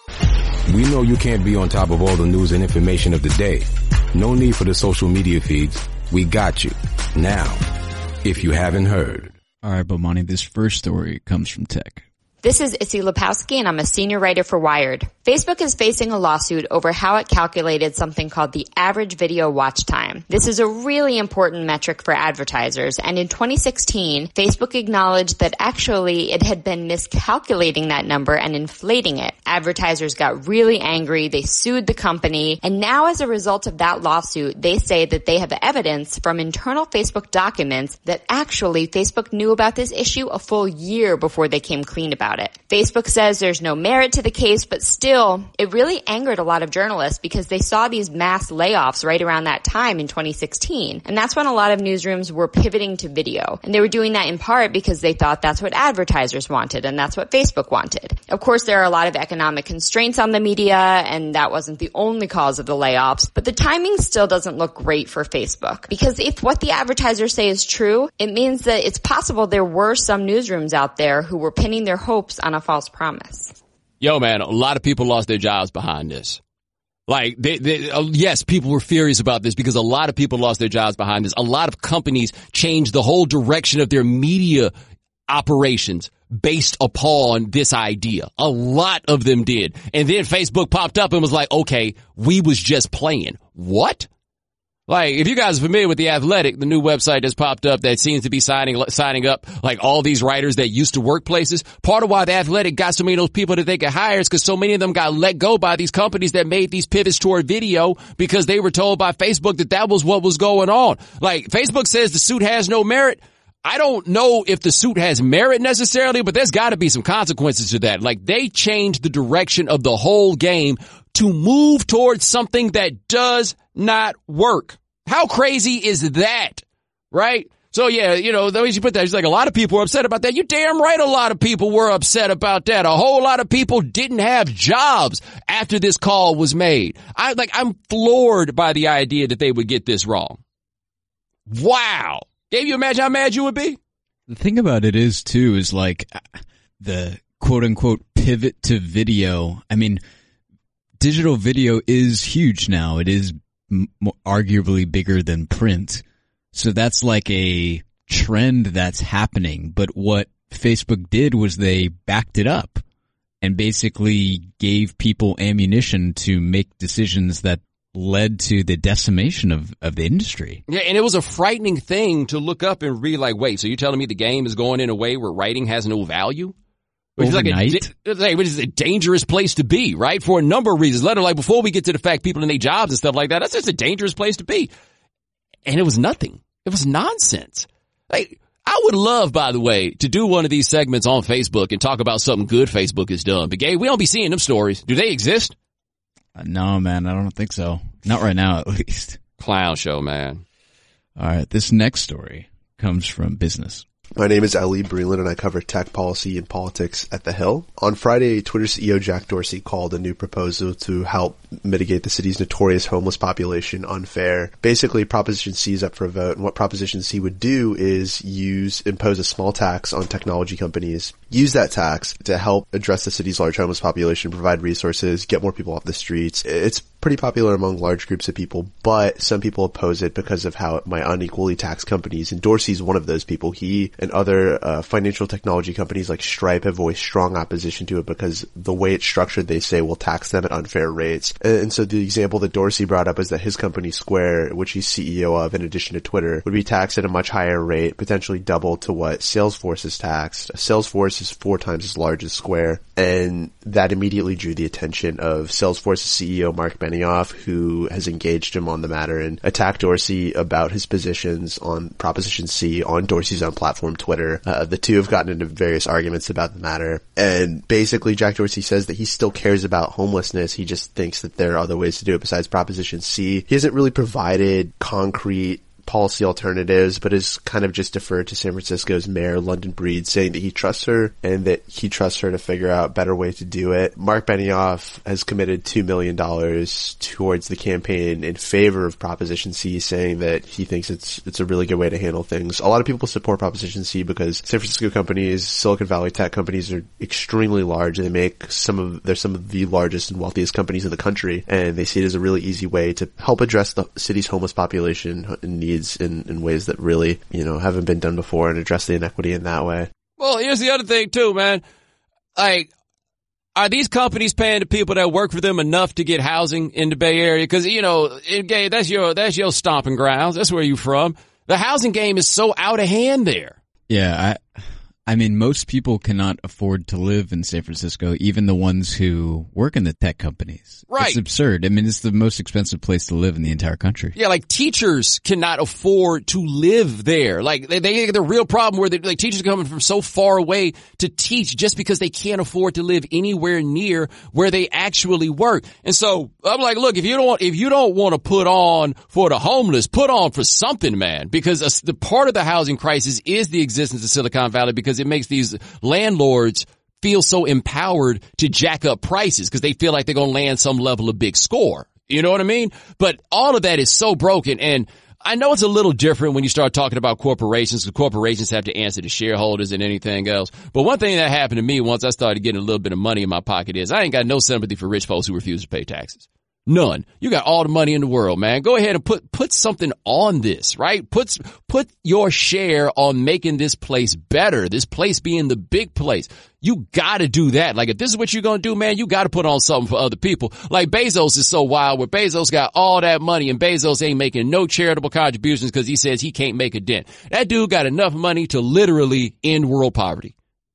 We know you can't be on top of all the news and information of the day. No need for the social media feeds. We got you. Now, if you haven't heard. All right, Bomani, this first story comes from Tech. This is Issy Lepowski, and I'm a senior writer for Wired. Facebook is facing a lawsuit over how it calculated something called the average video watch time. This is a really important metric for advertisers, and in 2016, Facebook acknowledged that actually it had been miscalculating that number and inflating it. Advertisers got really angry, they sued the company, and now as a result of that lawsuit, they say that they have evidence from internal Facebook documents that actually Facebook knew about this issue a full year before they came clean about it. Facebook says there's no merit to the case, but still, it really angered a lot of journalists because they saw these mass layoffs right around that time in 2016. And that's when a lot of newsrooms were pivoting to video. And they were doing that in part because they thought that's what advertisers wanted and that's what Facebook wanted. Of course, there are a lot of economic constraints on the media, and that wasn't the only cause of the layoffs. But the timing still doesn't look great for Facebook, because if what the advertisers say is true, it means that it's possible there were some newsrooms out there who were pinning their hopes on a false promise. Yo, man, a lot of people lost their jobs behind this. Like, yes, people were furious about this because a lot of people lost their jobs behind this. A lot of companies changed the whole direction of their media operations based upon this idea. A lot of them did. And then Facebook popped up and was like, okay, we was just playing. What? Like, if you guys are familiar with The Athletic, the new website that's popped up that seems to be signing up like all these writers that used to work places, part of why The Athletic got so many of those people that they could hire is because so many of them got let go by these companies that made these pivots toward video because they were told by Facebook that that was what was going on. Like, Facebook says the suit has no merit. I don't know if the suit has merit necessarily, but there's got to be some consequences to that. Like, they changed the direction of the whole game to move towards something that does not work. How crazy is that? Right? So yeah, you know, the way you put that, it's like a lot of people were upset about that. You're damn right a lot of people were upset about that. A whole lot of people didn't have jobs after this call was made. I'm floored by the idea that they would get this wrong. Wow. Can you imagine how mad you would be? The thing about it is, too, is like the quote-unquote pivot to video. I mean, digital video is huge now. It is arguably bigger than print. So that's like a trend that's happening. But what Facebook did was they backed it up. and basically gave people ammunition to make decisions that led to the decimation of the industry. Yeah, and it was a frightening thing to look up and read, like, wait, so you're telling me the game is going in a way where writing has no value? Which Overnight? Which is a dangerous place to be, right? For a number of reasons. Let alone, before we get to the fact people in their jobs and stuff like that, that's just a dangerous place to be. And it was nothing. It was nonsense. Like, I would love, by the way, to do one of these segments on Facebook and talk about something good Facebook has done. But Gabe, we don't be seeing them stories. Do they exist? No, man, I don't think so. Not right now, at least. Clown show, man. All right, this next story comes from Business. My name is Ali Breland, and I cover tech policy and politics at The Hill. On Friday, Twitter CEO Jack Dorsey called a new proposal to help mitigate the city's notorious homeless population unfair. Basically, Proposition C is up for a vote, and what Proposition C would do is impose a small tax on technology companies, use that tax to help address the city's large homeless population, provide resources, get more people off the streets. It's pretty popular among large groups of people, but some people oppose it because of how it might unequally tax companies, and Dorsey's one of those people. He and other financial technology companies like Stripe have voiced strong opposition to it because the way it's structured, they say, will tax them at unfair rates. And so the example that Dorsey brought up is that his company Square, which he's CEO of in addition to Twitter, would be taxed at a much higher rate, potentially double to what Salesforce is taxed. Salesforce is 4 times as large as Square, and that immediately drew the attention of Salesforce's CEO Mark Benioff, who has engaged him on the matter and attacked Dorsey about his positions on Proposition C on Dorsey's own platform, Twitter. The two have gotten into various arguments about the matter, and basically Jack Dorsey says that he still cares about homelessness. He just thinks that there are other ways to do it besides Proposition C. He hasn't really provided concrete policy alternatives, but has kind of just deferred to San Francisco's mayor, London Breed, saying that he trusts her and that he trusts her to figure out better ways to do it. Mark Benioff has committed $2 million towards the campaign in favor of Proposition C, saying that he thinks it's a really good way to handle things. A lot of people support Proposition C because San Francisco companies, Silicon Valley tech companies, are extremely large. They make they're some of the largest and wealthiest companies in the country, and they see it as a really easy way to help address the city's homeless population needs in ways that really, haven't been done before, and address the inequity in that way. Well, here's the other thing too, man. Like, are these companies paying the people that work for them enough to get housing in the Bay Area? Cause, Gabe, that's your stomping grounds. That's where you from. The housing game is so out of hand there. Yeah, I mean, most people cannot afford to live in San Francisco, even the ones who work in the tech companies. Right. It's absurd. I mean, it's the most expensive place to live in the entire country. Yeah, like teachers cannot afford to live there. Like they get the real problem where teachers are coming from so far away to teach just because they can't afford to live anywhere near where they actually work. And so I'm like, look, if you don't want to put on for the homeless, put on for something, man, because the part of the housing crisis is the existence of Silicon Valley, because it makes these landlords feel so empowered to jack up prices because they feel like they're going to land some level of big score. You know what I mean? But all of that is so broken. And I know it's a little different when you start talking about corporations, because corporations have to answer to shareholders and anything else. But one thing that happened to me once I started getting a little bit of money in my pocket is I ain't got no sympathy for rich folks who refuse to pay taxes. None. You got all the money in the world, man. Go ahead and put something on this, right? Put your share on making this place better, this place being the big place. You gotta do that. Like, if this is what you're gonna do, man, you gotta put on something for other people. Like, Bezos is so wild, where Bezos got all that money and Bezos ain't making no charitable contributions because he says he can't make a dent. That dude got enough money to literally end world poverty.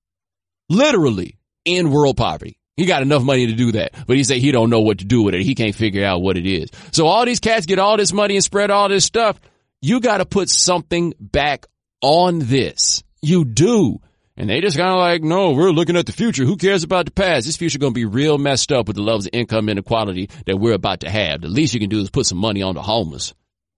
Literally end world poverty. He got enough money to do that, but he said he don't know what to do with it. He can't figure out what it is. So all these cats get all this money and spread all this stuff. You got to put something back on this. You do. And they just kind of like, no, we're looking at the future. Who cares about the past? This future going to be real messed up with the levels of income inequality that we're about to have. The least you can do is put some money on the homeless.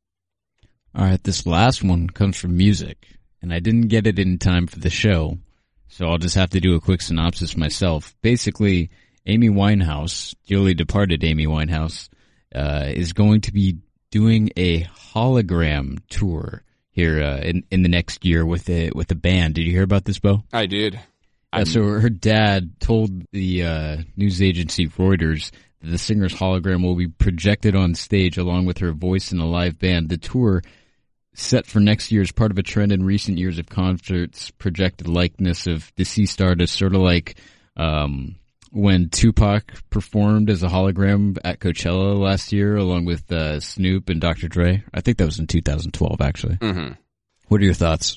All right, this last one comes from music, and I didn't get it in time for the show, so I'll just have to do a quick synopsis myself. Basically, Amy Winehouse, dearly departed Amy Winehouse, is going to be doing a hologram tour here in the next year with a band. Did you hear about this, Bo? I did. So her dad told the news agency Reuters that the singer's hologram will be projected on stage along with her voice in a live band. The tour, set for next year, is part of a trend in recent years of concerts projected likeness of deceased artists, sort of like when Tupac performed as a hologram at Coachella last year, along with Snoop and Dr. Dre. I think that was in 2012, actually. Mm-hmm. What are your thoughts?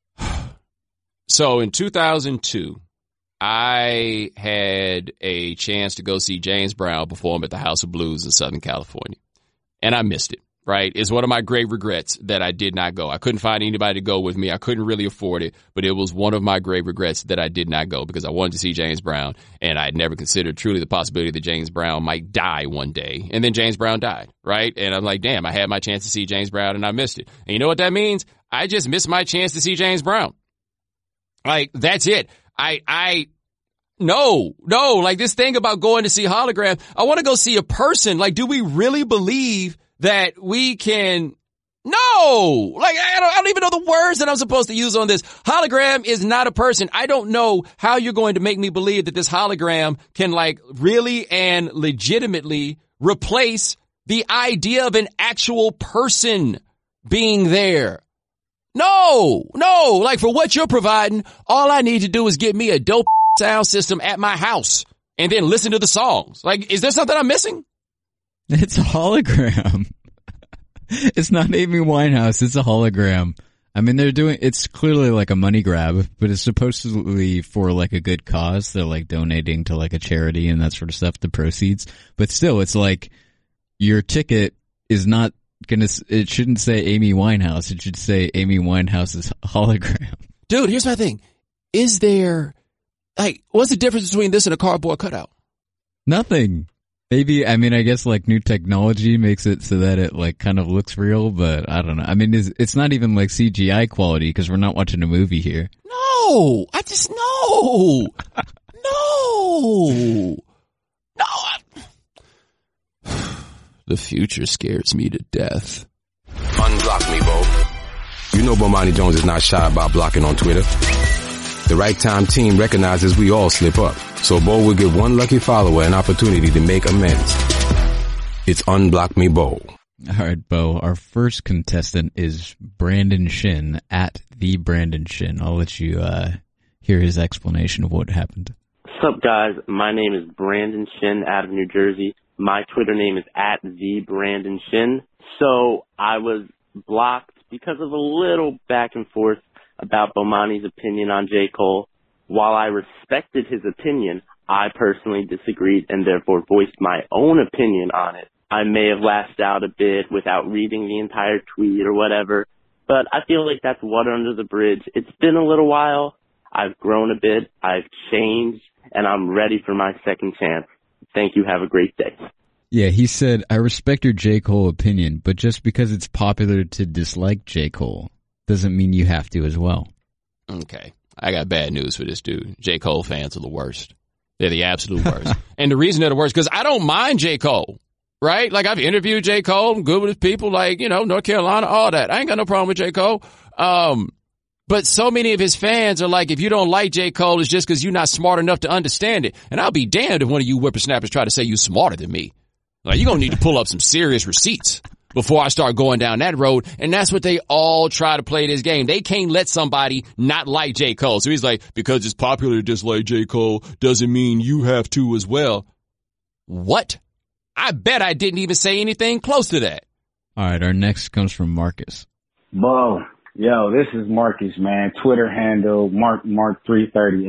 So in 2002, I had a chance to go see James Brown perform at the House of Blues in Southern California, and I missed it. Right? It's one of my great regrets that I did not go. I couldn't find anybody to go with me. I couldn't really afford it, but it was one of my great regrets that I did not go because I wanted to see James Brown, and I had never considered truly the possibility that James Brown might die one day. And then James Brown died, right? And I'm like, damn, I had my chance to see James Brown and I missed it. And you know what that means? I just missed my chance to see James Brown. Like, that's it. No, like this thing about going to see hologram, I want to go see a person. Like, do we really believe that we can? No, like I don't even know the words that I'm supposed to use on this. Hologram is not a person. I don't know how you're going to make me believe that this hologram can like really and legitimately replace the idea of an actual person being there. No, like for what you're providing, all I need to do is get me a dope sound system at my house and then listen to the songs. Like, is there something I'm missing? It's a hologram. It's not Amy Winehouse. It's a hologram. I mean, it's clearly like a money grab, but it's supposedly for like a good cause. They're like donating to like a charity and that sort of stuff, the proceeds. But still, it's like your ticket is not it shouldn't say Amy Winehouse. It should say Amy Winehouse's hologram. Dude, here's my thing. Is there, like, what's the difference between this and a cardboard cutout? Nothing. Maybe, I mean, I guess like new technology makes it so that it like kind of looks real, but I don't know. I mean, it's not even like CGI quality because we're not watching a movie here. No, The future scares me to death. Unblock me, Bo. You know Bomani Jones is not shy about blocking on Twitter. The Right Time team recognizes we all slip up, so Bo will give one lucky follower an opportunity to make amends. It's Unblock Me, Bo. All right, Bo. Our first contestant is Brandon Shin, at the Brandon Shin. I'll let you hear his explanation of what happened. What's up, guys? My name is Brandon Shin out of New Jersey. My Twitter name is at the Brandon Shin. So I was blocked because of a little back and forth about Bomani's opinion on J. Cole. While I respected his opinion, I personally disagreed and therefore voiced my own opinion on it. I may have lashed out a bit without reading the entire tweet or whatever, but I feel like that's water under the bridge. It's been a little while. I've grown a bit. I've changed, and I'm ready for my second chance. Thank you. Have a great day. Yeah, he said, I respect your J. Cole opinion, but just because it's popular to dislike J. Cole doesn't mean you have to as well. Okay. I got bad news for this dude. J. Cole fans are the worst. They're the absolute worst. And the reason they're the worst, because I don't mind J. Cole, right? Like, I've interviewed J. Cole. I'm good with his people, like, you know, North Carolina, all that. I ain't got no problem with J. Cole. But so many of his fans are like, if you don't like J. Cole, it's just because you're not smart enough to understand it. And I'll be damned if one of you whippersnappers try to say you're smarter than me. Like, you're going to need to pull up some serious receipts before I start going down that road. And that's what they all try to play this game. They can't let somebody not like J. Cole. So he's like, because it's popular to dislike J. Cole doesn't mean you have to as well. What? I bet I didn't even say anything close to that. All right, our next comes from Marcus. Bo, yo, this is Marcus, man. Twitter handle, Mark330,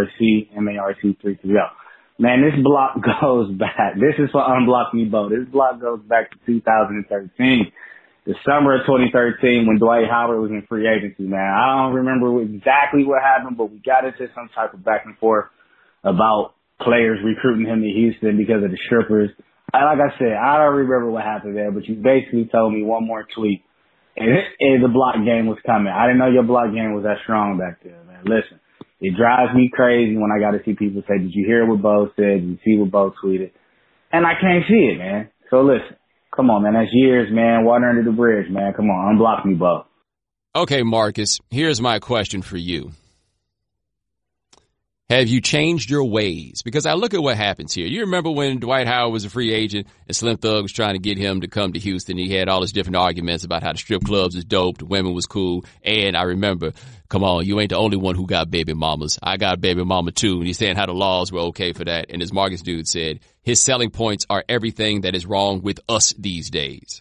MARC330. Man, this block goes back. This is for Unblock Me, Bo. This block goes back to 2013. The summer of 2013 when Dwight Howard was in free agency, man. I don't remember exactly what happened, but we got into some type of back and forth about players recruiting him to Houston because of the strippers. Like I said, I don't remember what happened there, but you basically told me one more tweet and the block game was coming. I didn't know your block game was that strong back there, man. Listen. It drives me crazy when I got to see people say, did you hear what Bo said? Did you see what Bo tweeted? And I can't see it, man. So listen, come on, man. That's years, man. Water under the bridge, man. Come on, unblock me, Bo. Okay, Marcus, here's my question for you. Have you changed your ways? Because I look at what happens here. You remember when Dwight Howard was a free agent and Slim Thug was trying to get him to come to Houston. He had all his different arguments about how the strip clubs is dope, the women was cool. And I remember, come on, you ain't the only one who got baby mamas. I got baby mama too. And he's saying how the laws were okay for that. And as Marcus Dude said, his selling points are everything that is wrong with us these days.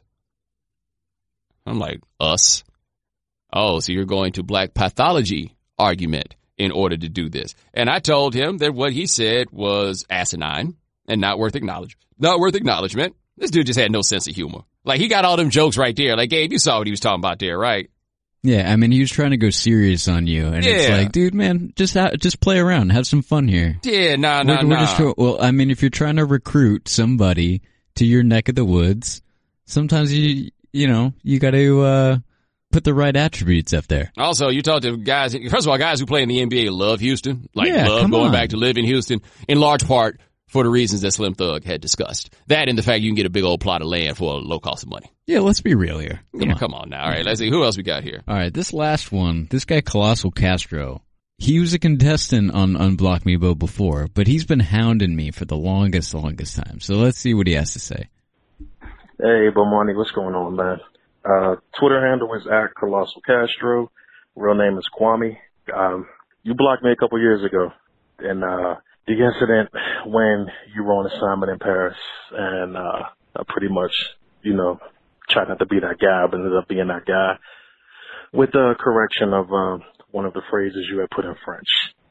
I'm like, us? Oh, so you're going to black pathology argument in order to do this. And I told him that what he said was asinine and not worth acknowledgement. This dude just had no sense of humor. Like, he got all them jokes right there. Like, Gabe, you saw what he was talking about there, right? Yeah, I mean, he was trying to go serious on you. And it's like, dude, man, just play around. Have some fun here. Yeah, nah. Well, I mean, if you're trying to recruit somebody to your neck of the woods, sometimes you got to put the right attributes up there. Also, you talk to guys, first of all, guys who play in the NBA love Houston, love going back to live in Houston, in large part for the reasons that Slim Thug had discussed. That and the fact you can get a big old plot of land for a low cost of money. Yeah, let's be real here. Come on now. All right, let's see. Who else we got here? All right, this last one, this guy Colossal Castro, he was a contestant on Unblock Me Bo before, but he's been hounding me for the longest time. So let's see what he has to say. Hey, Bomani, what's going on, man? Twitter handle is @Colossal Castro. Real name is Kwame. You blocked me a couple years ago. And, the incident when you were on assignment in Paris and, I pretty much, tried not to be that guy, but ended up being that guy with the correction of, one of the phrases you had put in French.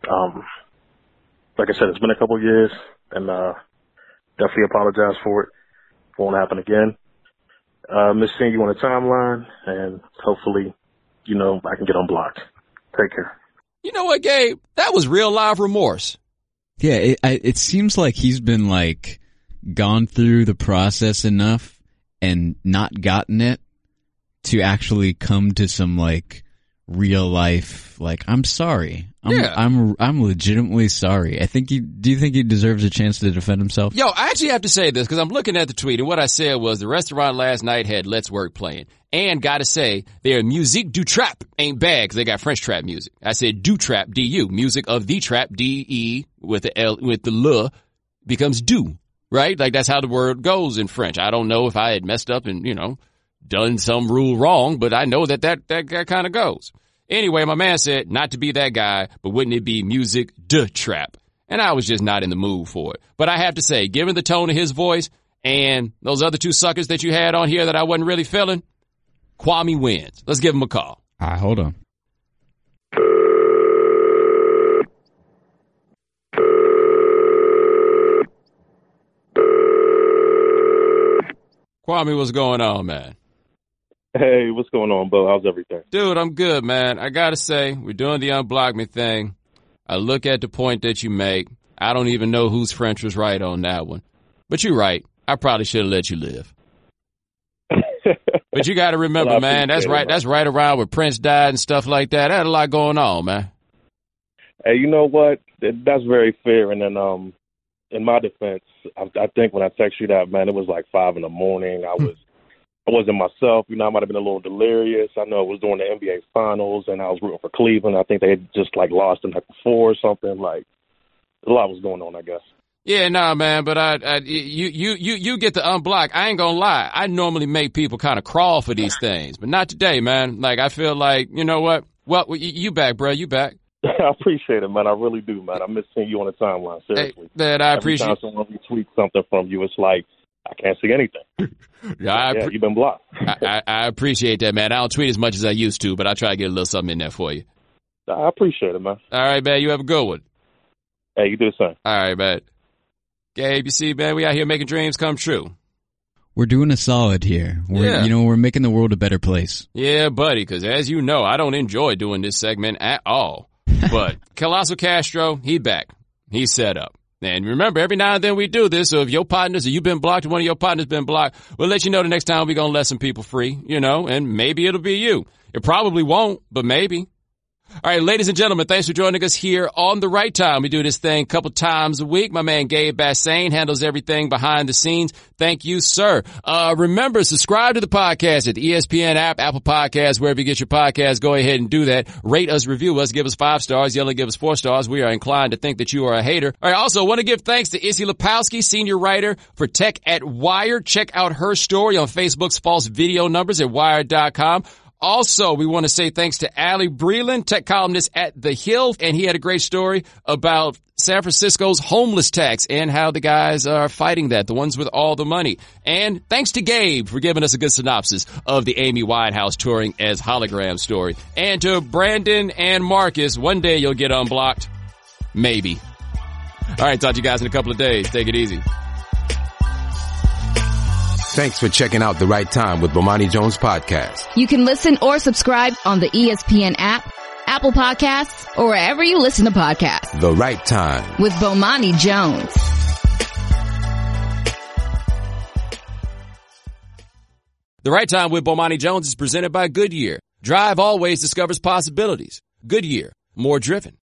Like I said, it's been a couple years and, definitely apologize for it. Won't happen again. Miss seeing you on the timeline, and hopefully, I can get unblocked. Take care. You know what, Gabe? That was real live remorse. Yeah, it seems like he's been gone through the process enough and not gotten it to actually come to some real life, I'm sorry. I'm legitimately sorry. Do you think he deserves a chance to defend himself? Yo, I actually have to say this because I'm looking at the tweet and what I said was the restaurant last night had Let's Work playing. And gotta say, their musique du trap ain't bad because they got French trap music. I said du trap, D-U, music of the trap, D-E with the L, with the L becomes du, right? That's how the word goes in French. I don't know if I had messed up and, done some rule wrong, but I know that kind of goes. Anyway, my man said not to be that guy, but wouldn't it be music de trap? And I was just not in the mood for it. But I have to say, given the tone of his voice and those other two suckers that you had on here that I wasn't really feeling, Kwame wins. Let's give him a call. All right, hold on. Kwame, what's going on, man? Hey, what's going on, Bo? How's everything? Dude, I'm good, man. I gotta say, we're doing the Unblock Me thing. I look at the point that you make. I don't even know whose French was right on that one. But you're right. I probably should have let you live. But you gotta remember, man, that's right. That's right around where Prince died and stuff like that. That had a lot going on, man. Hey, you know what? That's very fair. And then, in my defense, I think when I texted you that, man, it was 5 in the morning. I wasn't myself. I might have been a little delirious. I know it was during the NBA Finals, and I was rooting for Cleveland. I think they had just lost the night before or something. A lot was going on, I guess. Yeah, nah, man. But you get to unblock. I ain't gonna lie. I normally make people kind of crawl for these things, but not today, man. I feel you know what? Well, you back, bro. You back. I appreciate it, man. I really do, man. I miss seeing you on the timeline. Seriously. Hey, man, I appreciate. Every time someone retweets something from you, it's I can't see anything. Yeah, you've been blocked. I appreciate that, man. I don't tweet as much as I used to, but I try to get a little something in there for you. I appreciate it, man. All right, man. You have a good one. Hey, you do the same. All right, man. Gabe, you see, man, we out here making dreams come true. We're doing a solid here. We're making the world a better place. Yeah, buddy, because as you know, I don't enjoy doing this segment at all. But Colossal Castro, he back. He's set up. And remember, every now and then we do this, so if your partners or you've been blocked or one of your partners been blocked, we'll let you know the next time we're going to let some people free, and maybe it'll be you. It probably won't, but maybe. All right, ladies and gentlemen, thanks for joining us here on The Right Time. We do this thing a couple times a week. My man Gabe Bassane handles everything behind the scenes. Thank you, sir. Remember, subscribe to the podcast at the ESPN app, Apple Podcasts, wherever you get your podcasts. Go ahead and do that. Rate us, review us, give us 5 stars. You only give us 4 stars. We are inclined to think that you are a hater. All right, also want to give thanks to Issy Lepowski, senior writer for Tech at Wired. Check out her story on Facebook's false video numbers at wired.com. Also, we want to say thanks to Allie Breland, tech columnist at The Hill, and he had a great story about San Francisco's homeless tax and how the guys are fighting that, the ones with all the money. And thanks to Gabe for giving us a good synopsis of the Amy Winehouse touring as hologram story. And to Brandon and Marcus, one day you'll get unblocked. Maybe. All right, talk to you guys in a couple of days. Take it easy. Thanks for checking out The Right Time with Bomani Jones podcast. You can listen or subscribe on the ESPN app, Apple Podcasts, or wherever you listen to podcasts. The Right Time with Bomani Jones. The Right Time with Bomani Jones is presented by Goodyear. Drive always discovers possibilities. Goodyear, more driven.